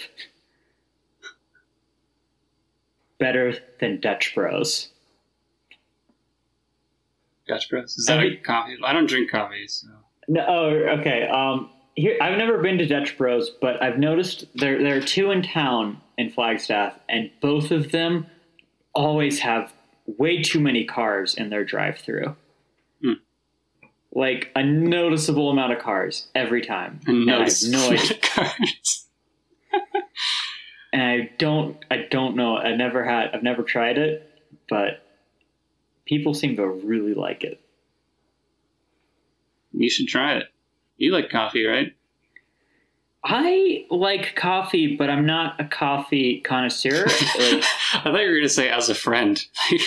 Better than Dutch Bros. Dutch Bros. Is that I a mean- coffee? I don't drink coffee, so. No, oh, okay. Um, here, I've never been to Dutch Bros, but I've noticed there there are two in town in Flagstaff, and both of them always have way too many cars in their drive-through. Hmm. Like a noticeable amount of cars every time. And And I have notice no idea. cards. And I don't, I don't know. I never had, I've never tried it, but people seem to really like it. You should try it. You like coffee, right? I like coffee, but I'm not a coffee connoisseur. Like, I thought you were going to say as a friend.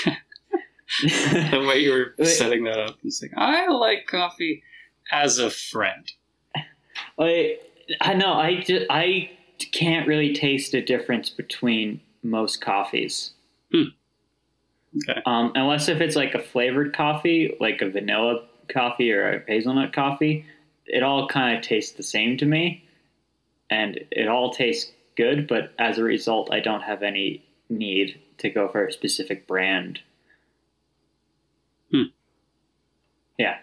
The way you were Wait. setting that up. It's like, I like coffee as a friend. I, I know, I, ju- I can't really taste a difference between most coffees. Okay. Um, unless if it's like a flavored coffee, like a vanilla coffee or a hazelnut coffee, it all kind of tastes the same to me. And it all tastes good, but as a result, I don't have any need to go for a specific brand. Hmm. Yeah.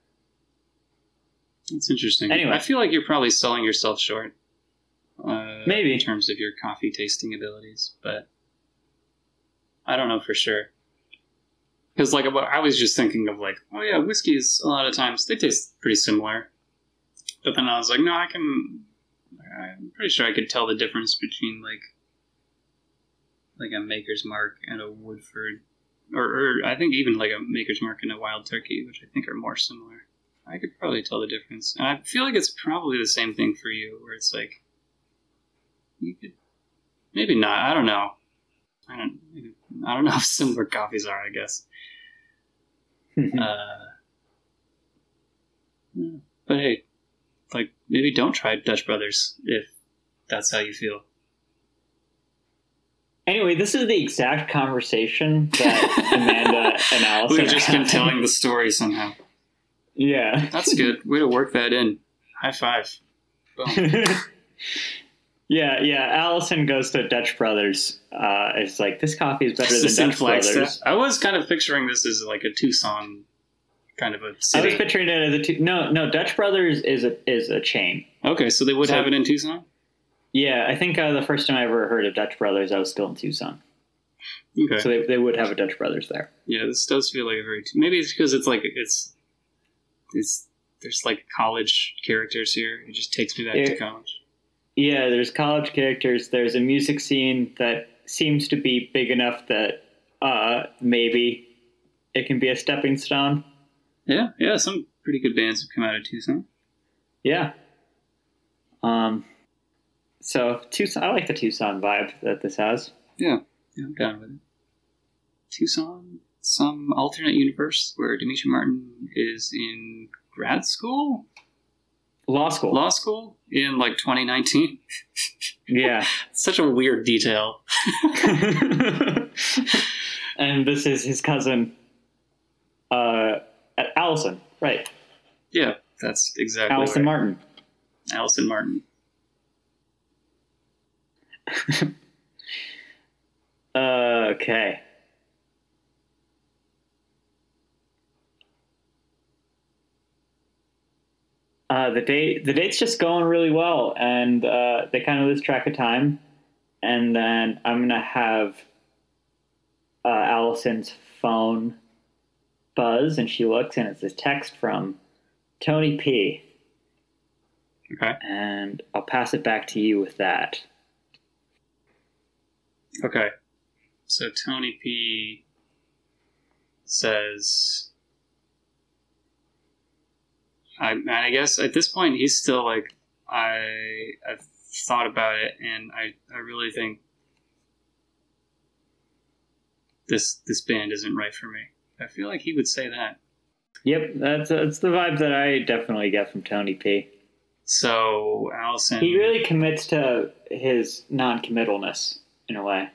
That's interesting. Anyway. I feel like you're probably selling yourself short. Uh, Maybe. In terms of your coffee tasting abilities, but I don't know for sure. Because like I was just thinking of like, oh yeah, whiskeys a lot of times they taste pretty similar. But then I was like, no, I can. I'm pretty sure I could tell the difference between like like a Maker's Mark and a Woodford, or, or I think even like a Maker's Mark and a Wild Turkey, which I think are more similar. I could probably tell the difference, and I feel like it's probably the same thing for you, where it's like you could maybe not. I don't know. I don't. I don't know how similar coffees are. I guess. uh, yeah. But hey, like maybe don't try Dutch Brothers if that's how you feel. Anyway, this is the exact conversation that Amanda and Allison We've just are been having. telling the story somehow. Yeah. That's good. Way to work that in. High five. Boom. yeah, yeah. Allison goes to Dutch Brothers. Uh, it's like, this coffee is better Is than this in Dutch Flagstaff? Brothers. I was kind of picturing this as like a Tucson kind of a I city. was picturing it as a two. No, no. Dutch Brothers is a is a chain. Okay, so they would So- have it in Tucson? Yeah, I think uh, the first time I ever heard of Dutch Brothers, I was still in Tucson. Okay. So they they would have a Dutch Brothers there. Yeah, this does feel like a very... Maybe it's because it's like... It's it's there's like college characters here. It just takes me back Yeah. to college. Yeah, there's college characters. There's a music scene that seems to be big enough that uh, maybe it can be a stepping stone. Yeah, yeah. Some pretty good bands have come out of Tucson. Yeah. Um. So Tucson, I like the Tucson vibe that this has. Yeah, yeah, I'm down with it. Tucson, some alternate universe where Demetri Martin is in grad school, Law school. law school in like twenty nineteen. Yeah. Such a weird detail. And this is his cousin, uh, Allison, right? Yeah, that's exactly Allison right. Martin. Allison Martin. Uh, okay. Uh, the date the date's just going really well, and uh, they kind of lose track of time. And then I'm gonna have uh, Allison's phone buzz, and she looks, and it's a text from Tony P. Okay. And I'll pass it back to you with that. Okay. So Tony P says, I, and I guess at this point he's still like, I, I've thought about it, and I, I really think this this band isn't right for me. I feel like he would say that. Yep, that's that's the vibe that I definitely get from Tony P. So Allison, He really commits to his non-committalness in a way.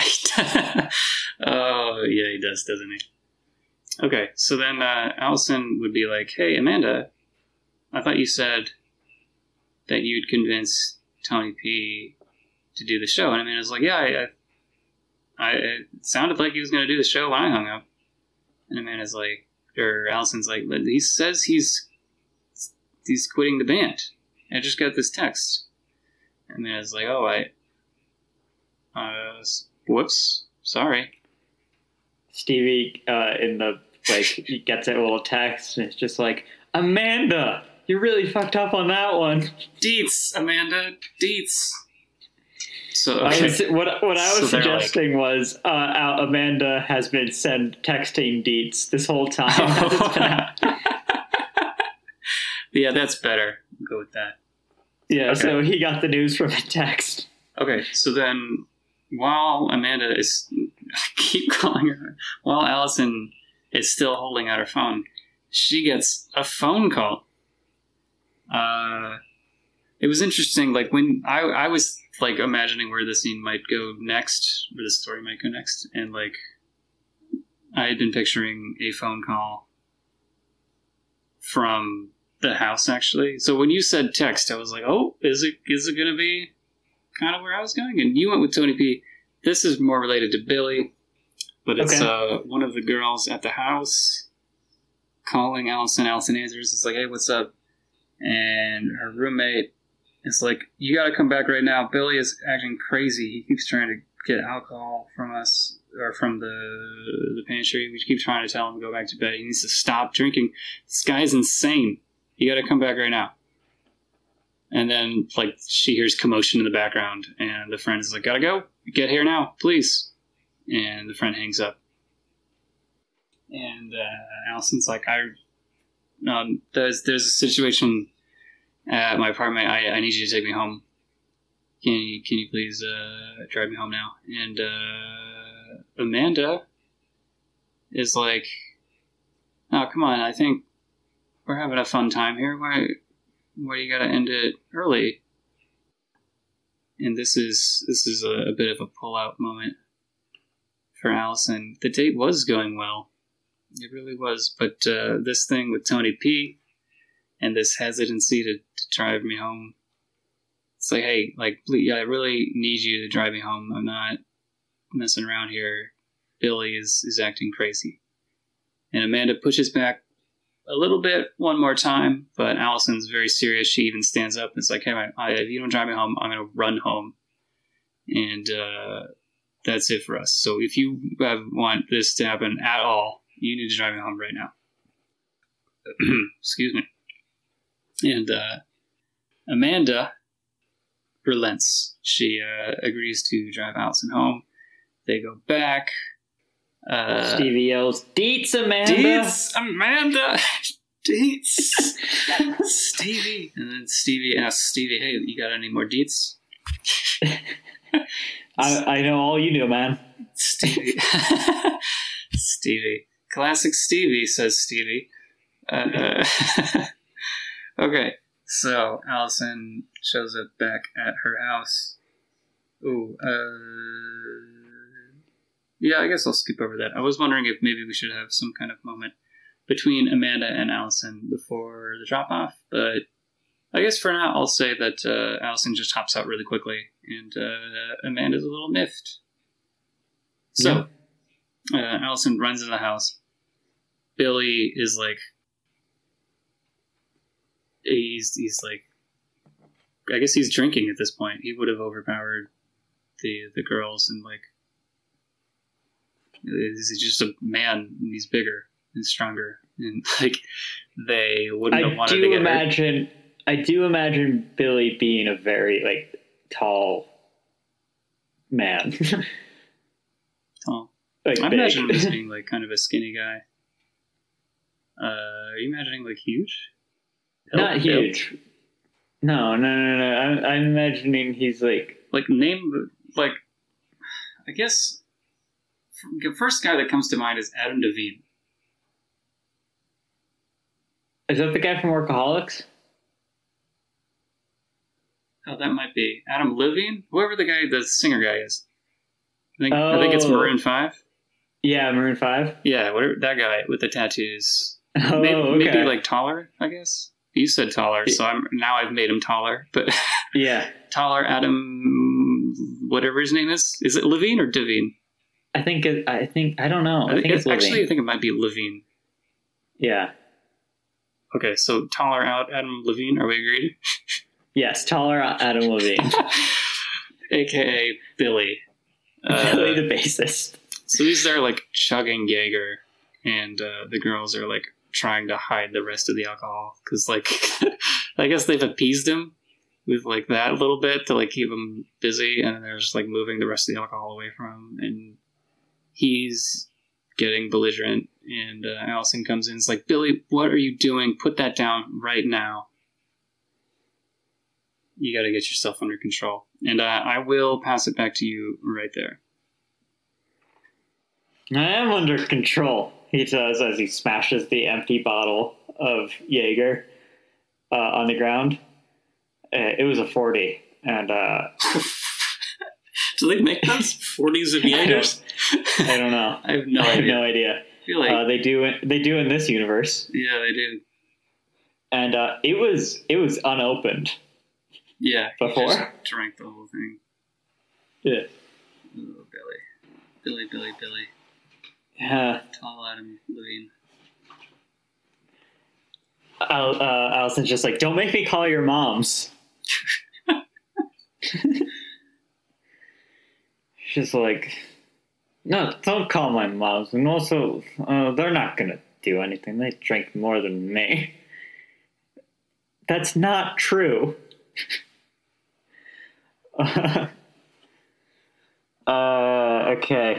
oh yeah, he does, doesn't he? Okay, so then uh, Allison would be like, "Hey, Amanda, I thought you said that you'd convince Tony P to do the show," and Amanda's like, "Yeah, I, I, I it sounded like he was going to do the show when I hung up." And Amanda's like, or Allison's like, "But he says he's he's quitting the band. I just got this text." And Amanda's like, "Oh, I, uh, whoops, sorry." Stevie, uh, in the, like, he gets a little text, and it's just like, Amanda, you really fucked up on that one. Deets, Amanda, Deets. So I okay. was, what, what I was So they're suggesting was uh, Al- Amanda has been send texting deets this whole time. Yeah, that's better. I'll go with that. Yeah, Okay. so he got the news from a text. Okay, so then while Amanda is, I keep calling her, while Allison is still holding out her phone, she gets a phone call. Uh, it was interesting, like when I, I was like imagining where the scene might go next, where the story might go next, and like I had been picturing a phone call from the house actually. So when you said text, I was like, oh, is it is it gonna be kind of where I was going? And you went with Tony P. This is more related to Billy, but it's Okay. uh, one of the girls at the house calling Allison. Allison answers. It's like, hey, what's up? And her roommate is like, you gotta come back right now. Billy is acting crazy. He keeps trying to get alcohol from us, or from the the pantry. We keep trying to tell him to go back to bed. He needs to stop drinking. This guy's insane. You gotta come back right now. And then, like, she hears commotion in the background, and the friend is like, gotta go. Get here now, please. And the friend hangs up. And uh, Allison's like, I, um, there's, there's a situation at my apartment. I, I need you to take me home. Can you, can you please uh, drive me home now? And uh, Amanda is like, oh, come on, I think we're having a fun time here. Why, why do you gotta end it early? And this is this is a, a bit of a pull-out moment for Allison. The date was going well. It really was. But uh, this thing with Tony P and this hesitancy to, to drive me home, it's like, hey, like, please, I really need you to drive me home. I'm not messing around here. Billy is, is acting crazy. And Amanda pushes back a little bit one more time, but Allison's very serious. She even stands up and is like, hey, I, if you don't drive me home, I'm going to run home. And uh, that's it for us. So if you uh, want this to happen at all, you need to drive me home right now. Excuse me. And uh, Amanda relents. She uh, agrees to drive Allison home. They go back. Uh, Stevie yells, "Deets, Amanda!" Deets, Amanda! Deets! Stevie! And then Stevie asks Stevie, hey, you got any more deets? I, I know all you do, man. Stevie. Stevie. Classic Stevie, says Stevie. Uh, okay, so Allison shows up back at her house. Ooh, uh... Yeah, I guess I'll skip over that. I was wondering if maybe we should have some kind of moment between Amanda and Allison before the drop-off, but I guess for now I'll say that uh, Allison just hops out really quickly, and uh, Amanda's a little miffed. So, uh, Allison runs in the house. Billy is like, he's, he's like, I guess he's drinking at this point. He would have overpowered the the girls, and like, he's just a man, and he's bigger and stronger, and like, they wouldn't have I wanted to do get imagine. I do imagine Billy being a very like tall man. tall. Like I big. imagine him as being like kind of a skinny guy. Uh, are you imagining like huge? Not Built- huge. No, no, no, no. I'm, I'm imagining he's like. Like name like, I guess the first guy that comes to mind is Adam Devine. Is that the guy from Workaholics? Oh, that might be Adam Levine. Whoever the guy, the singer guy is. I think I think it's Oh. Maroon Five. Yeah, Maroon Five. Yeah, whatever that guy with the tattoos. Oh, maybe, okay. maybe like taller. I guess you said taller, so I'm now I've made him taller. But Yeah, taller Adam, whatever his name is. Is it Levine or Devine? I think it, I think I don't know. I think it's actually Levine. I think it might be Levine. Yeah. Okay, so taller out Adam Levine. Are we agreed? Yes, taller Adam Levine. A K A Billy. Uh, Billy the bassist. So he's there like chugging Jaeger, and uh, the girls are like trying to hide the rest of the alcohol because like I guess they've appeased him with like that a little bit to like keep him busy, and they're just like moving the rest of the alcohol away from him, and he's getting belligerent. And uh, Allison comes in, and is like, Billy, what are you doing? Put that down right now. You got to get yourself under control. And uh, I will pass it back to you right there. I am under control, he says as he smashes the empty bottle of Jaeger uh, on the ground. Uh, it was a forty, and uh, Do they make those forties of Jaegers? I don't know. I have no I have idea. no idea. I feel like, Uh, they do. They do in this universe, yeah, they do. and uh, it was it was unopened. Yeah, he Before? just drank the whole thing. Yeah. Oh, Billy. Billy, Billy, Billy. Yeah. Tall Adam Levine. Al- uh, Allison's just like, don't make me call your moms. She's like, no, don't call my moms. And also, uh, they're not going to do anything. They drink more than me. That's not true. uh, okay.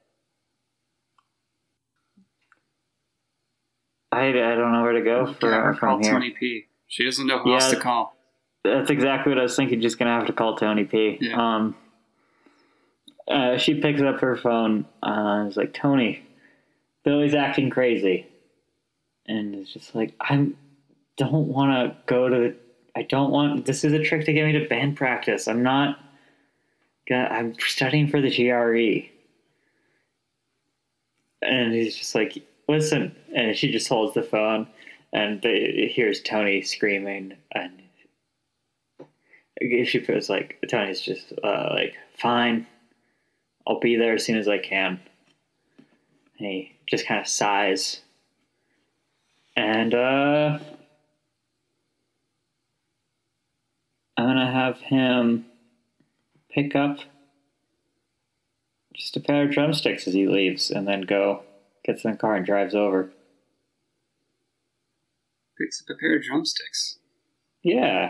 I, I don't know where to go for, Yeah, from call here. Tony P. She doesn't know who else Yeah. to call. That's exactly what I was thinking. Just gonna have to call Tony P. Yeah. Um, uh, she picks up her phone. Uh, it's like, Tony, Billy's acting crazy, and it's just like, I don't want to go to. I don't want. This is a trick to get me to band practice. I'm not. Gonna, I'm studying for the G R E. And he's just like, listen. And she just holds the phone, and they, hears Tony screaming, and she was like, Tony's just uh, like, fine, I'll be there as soon as I can. And he just kind of sighs. And uh, I'm going to have him pick up just a pair of drumsticks as he leaves, and then go, gets in the car and drives over. Picks up a pair of drumsticks. Yeah.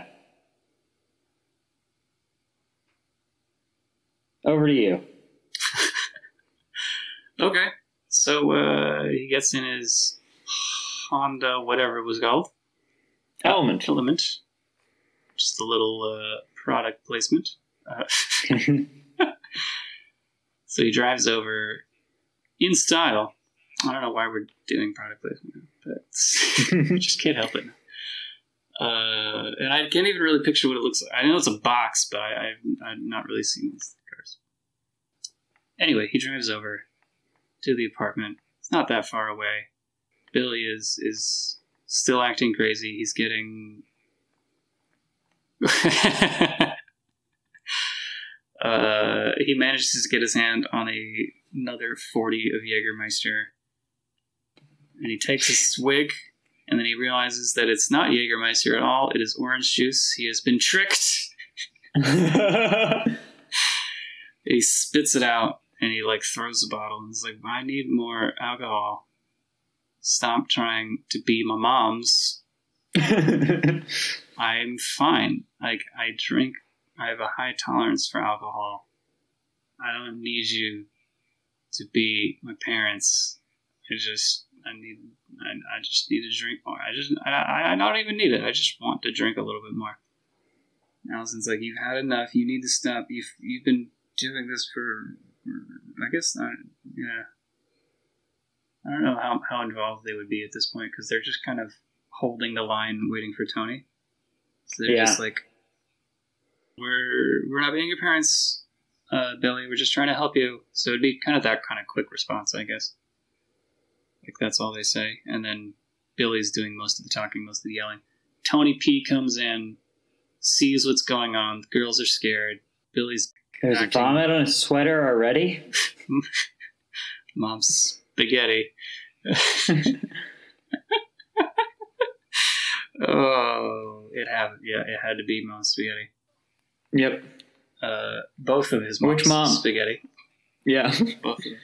Over to you. Okay. So uh, he gets in his Honda, whatever it was called. Element. Uh, Element. Just a little uh, product placement. Uh, so he drives over in style. I don't know why we're doing product placement, but I just can't help it. Uh, and I can't even really picture what it looks like. I know it's a box, but I, I, I've not really seen these cars. Anyway, he drives over to the apartment. It's not that far away. Billy is is still acting crazy. He's getting... uh, he manages to get his hand on a, another forty of Jägermeister. And he takes a swig, and then he realizes that it's not Jägermeister at all. It is orange juice. He has been tricked. He spits it out, and he like throws the bottle, and he's like, I need more alcohol. Stop trying to be my mom's. I'm fine. Like, I drink. I have a high tolerance for alcohol. I don't need you to be my parents. I just... I need. I, I just need to drink more. I just. I, I. I don't even need it. I just want to drink a little bit more. Allison's like, you've had enough. You need to stop. You've. You've been doing this for. I guess. I, yeah. I don't know how how involved they would be at this point because they're just kind of holding the line, waiting for Tony. So they're yeah. just like, we're we're not being your parents, uh, Billy. We're just trying to help you. So it'd be kind of that kind of quick response, I guess. Like, that's all they say. And then Billy's doing most of the talking, most of the yelling. Tony P comes in, sees what's going on. The girls are scared. Billy's There's acting. vomit on his sweater already? Mom's spaghetti. Oh, it had, yeah, it had to be Mom's spaghetti. Yep. Uh, both of his mom's Which mom? spaghetti. Yeah. Both of them.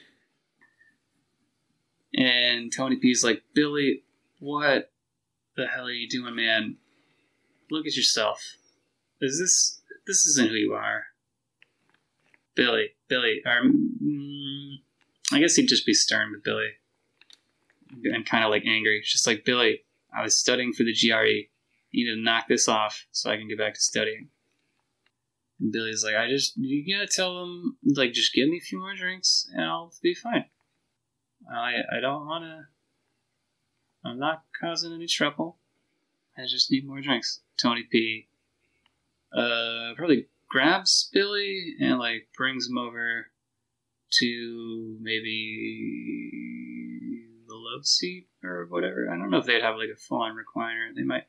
And Tony P's like, Billy, what the hell are you doing, man? Look at yourself. Is this this isn't who you are? Billy, Billy, or mm, I guess he'd just be stern with Billy and kind of like angry. It's just like, Billy, I was studying for the G R E. You need to knock this off so I can get back to studying. And Billy's like, I just you gotta tell them, like, just give me a few more drinks and I'll be fine. I I don't want to... I'm not causing any trouble. I just need more drinks. Tony P. Uh, probably grabs Billy and, like, brings him over to maybe the love seat or whatever. I don't know if they'd have, like, a full-on recliner. They might...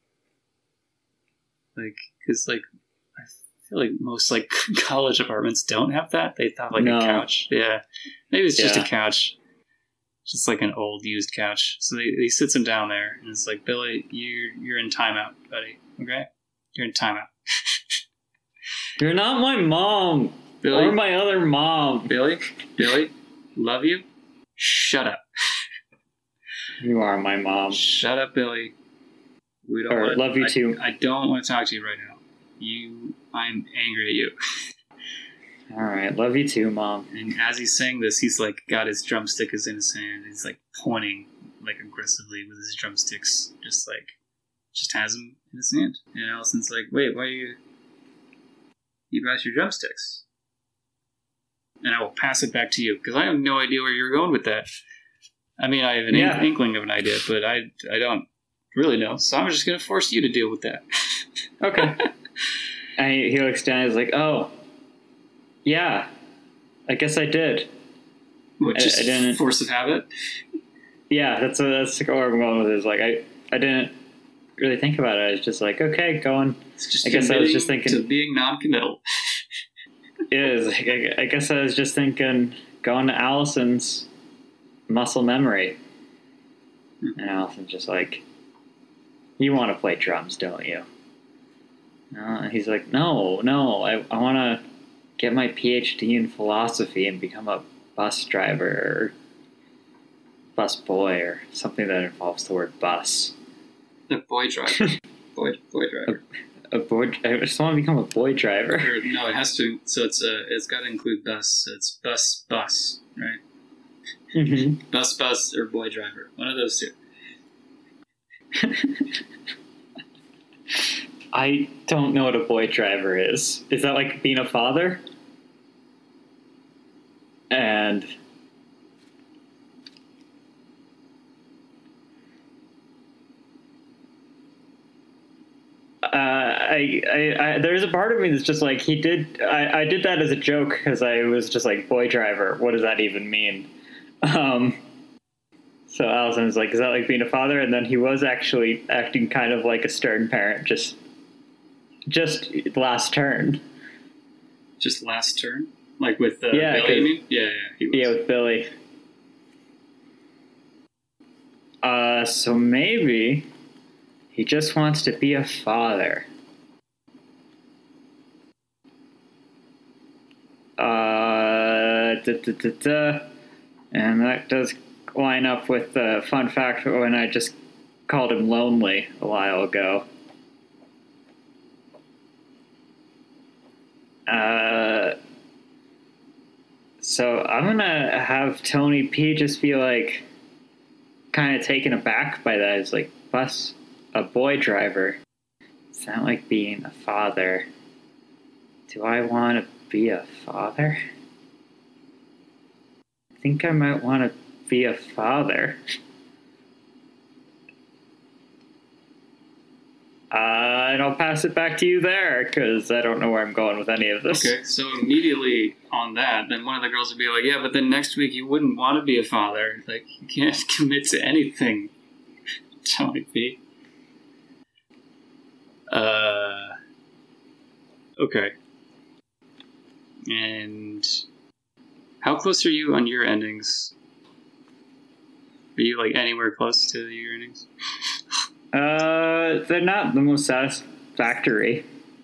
Like, because, like, I feel like most, like, college apartments don't have that. They have, like, No. a couch. Yeah. Maybe it's just Yeah. a couch. Just like an old used couch. So they, he sits him down there and it's like, Billy, you're you're in timeout, buddy. Okay? You're in timeout. You're not my mom. Billy, Or my other mom. Billy, Billy, love you. Shut up. You are my mom. Shut up, Billy. We don't Or want love you I, too. I don't want to talk to you right now. You I'm angry at you. Alright, love you too, Mom. And as he's saying this, he's like got his drumstick is in his hand. He's like pointing like aggressively with his drumsticks, just like just has them in his hand. And Allison's like, "Wait, why are you? You brought your drumsticks?" And I will pass it back to you because I have no idea where you're going with that. I mean, I have an Yeah. inkling of an idea, but I I don't really know. So I'm just gonna force you to deal with that. Okay. And he, he looks down and he's like, oh, yeah, I guess I did. What, I- just I didn't- force of habit? Yeah, that's that's where I'm going with it. Is like I, I didn't really think about it. I was just like, okay, going. It's just I guess I was just committing thinking- to being non-committal. It is. Like, I, I guess I was just thinking going to Allison's muscle memory. And Allison's just like, you want to play drums, don't you? Uh, he's like, no, no, I, I want to get my P H D in philosophy and become a bus driver or bus boy or something that involves the word bus. A boy driver. boy, boy driver. A boy. I just want to become a boy driver. Or, no, it has to. So it's a. It's got to include bus. So it's bus, bus, right? Mm-hmm. Bus, bus, or boy driver. One of those two. I don't know what a boy driver is. Is that like being a father? And uh, I, I, I, there's a part of me that's just like he did. I, I did that as a joke because I was just like, boy driver. What does that even mean? Um, so Allison was like, "Is that like being a father?" And then he was actually acting kind of like a stern parent, just, just last turn. Just last turn, like with uh, Yeah, Billy. You mean? Yeah, yeah, he was. Yeah, with Billy. Uh, so maybe he just wants to be a father. Uh, da, da, da, da. And that does line up with the fun fact when I just called him lonely a while ago. Uh, so I'm gonna have Tony P just be like kind of taken aback by that. It's like, bus, a boy driver. It's not like being a father. Do I want to be a father? I think I might want to be a father. Uh, and I'll pass it back to you there, because I don't know where I'm going with any of this. Okay, so immediately on that, then one of the girls would be like, yeah, but then next week you wouldn't want to be a father. Like, you can't commit to anything, Tony P. Uh, okay. And how close are you on your endings? Are you, like, anywhere close to your endings? Uh, they're not the most satisfactory.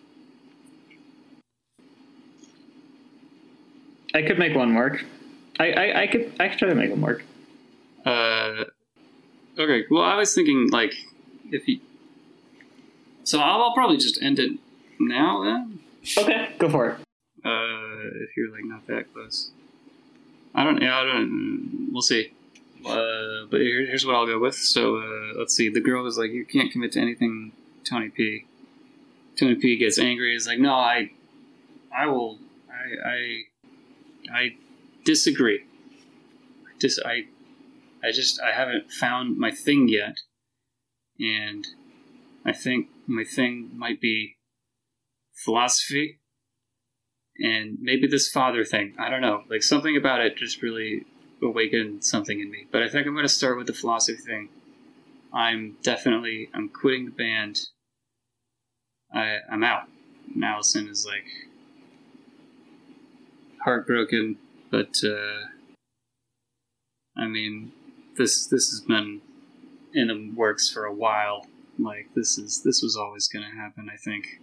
I could make one work. I, I, I could I could try to make one work. Uh, okay. Well, I was thinking like if you. So I'll, I'll probably just end it now then. Okay, go for it. Uh, if you're like not that close, I don't. Yeah, I don't. We'll see. Uh, but here, here's what I'll go with. So uh, let's see. The girl is like, you can't commit to anything, Tony P. Tony P gets angry. He's like, no, I, I will. I, I, I disagree. I dis. I, I just. I haven't found my thing yet, and I think my thing might be philosophy, and maybe this father thing. I don't know. Like something about it just really awakened something in me. But I think I'm going to start with the philosophy thing. I'm definitely, I'm quitting the band. I, I'm out. And Allison is like heartbroken, but uh, I mean, this this has been in the works for a while. Like this is this was always going to happen, I think.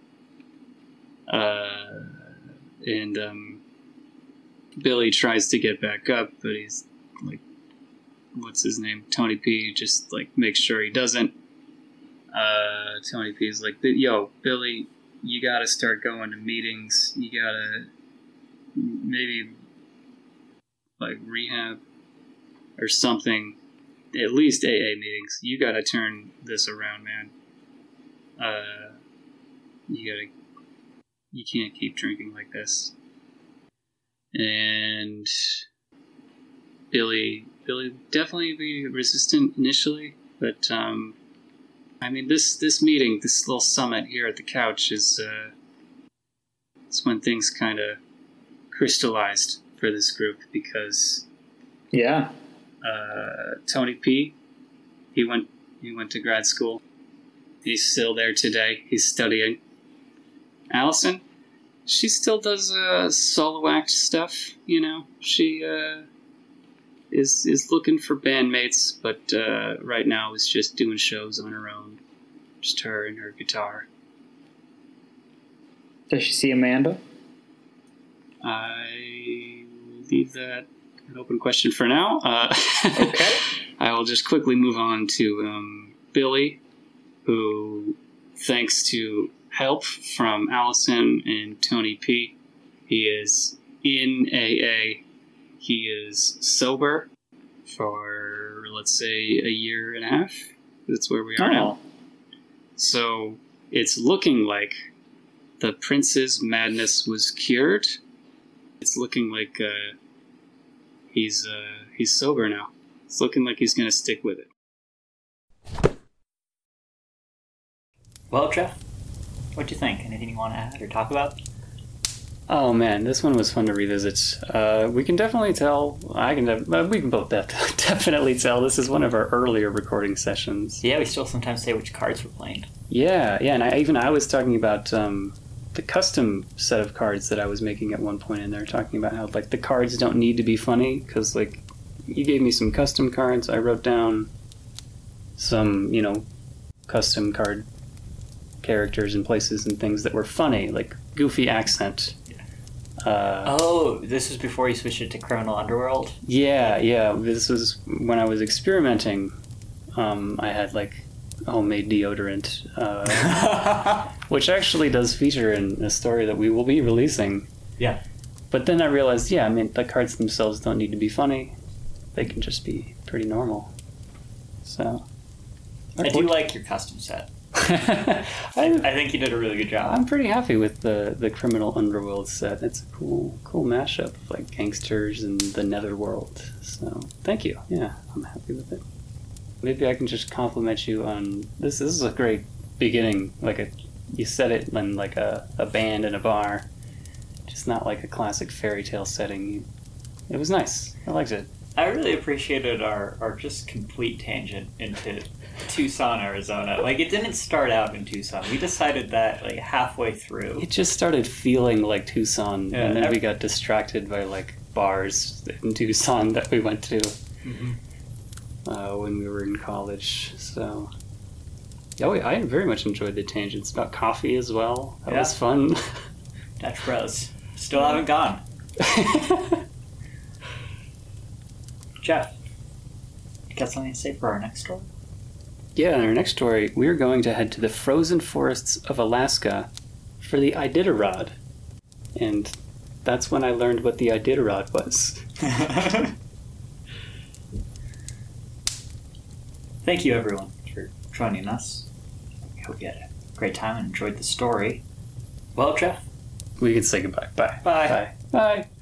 Uh, and um. Billy tries to get back up, but he's like, what's his name? Tony P just like makes sure he doesn't. Uh, Tony P's like, yo, Billy, you gotta start going to meetings. You gotta maybe like rehab or something. At least A A meetings. You gotta turn this around, man. Uh, you gotta, you can't keep drinking like this. And Billy, Billy definitely be resistant initially, but um, I mean this this meeting, this little summit here at the couch is uh, it's when things kind of crystallized for this group because yeah, uh, Tony P, he went he went to grad school. He's still there today. He's studying. Allison. She still does uh, solo act stuff, you know. She uh, is is looking for bandmates, but uh, right now is just doing shows on her own. Just her and her guitar. Does she see Amanda? I will leave that an open question for now. Uh, okay. I will just quickly move on to um, Billy. who, thanks to help from Allison and Tony P, he is in A A. He is sober for, let's say, a year and a half. That's where we are Oh. now. So it's looking like the prince's madness was cured. It's looking like uh, he's uh, he's sober now. It's looking like he's going to stick with it. Well, Jeff, what'd you think? Anything you want to add or talk about? Oh man, this one was fun to revisit. Uh, we can definitely tell. I can. Def- uh, we can both def- definitely tell. This is one of our earlier recording sessions. Yeah, we still sometimes say which cards we're playing. Yeah, yeah, and I, even I was talking about um, the custom set of cards that I was making at one point in there, talking about how like the cards don't need to be funny because like you gave me some custom cards. I wrote down some, you know, custom card characters and places and things that were funny, like goofy accent. Uh, Oh, this was before you switched it to Criminal Underworld? yeah, yeah. This was when I was experimenting. Um, I had like homemade deodorant, uh, which actually does feature in a story that we will be releasing. Yeah. But then I realized, yeah, I mean, the cards themselves don't need to be funny. They can just be pretty normal. So. I do like your custom set. I, I think you did a really good job. I'm pretty happy with the, the Criminal Underworld set. It's a cool cool mashup of like gangsters and the Netherworld. So thank you. Yeah, I'm happy with it. Maybe I can just compliment you on this. This is a great beginning. Like a you set it in like a, a band in a bar, just not like a classic fairy tale setting. It was nice. I liked it. I really appreciated our, our just complete tangent into Tucson, Arizona. Like, it didn't start out in Tucson. We decided that, like, halfway through. It just started feeling like Tucson, Yeah, and then ev- we got distracted by like bars in Tucson that we went to Mhm. uh, when we were in college. So, oh, yeah, I very much enjoyed the tangents about coffee as well. That Yeah. was fun. Dutch Bros. Still haven't gone. Jeff, you got something to say for our next story? Yeah, in our next story, we're going to head to the frozen forests of Alaska for the Iditarod. And that's when I learned what the Iditarod was. Thank you, everyone, for joining us. We hope you had a great time and enjoyed the story. Well, Jeff, We can say goodbye. Bye. Bye. Bye. Bye.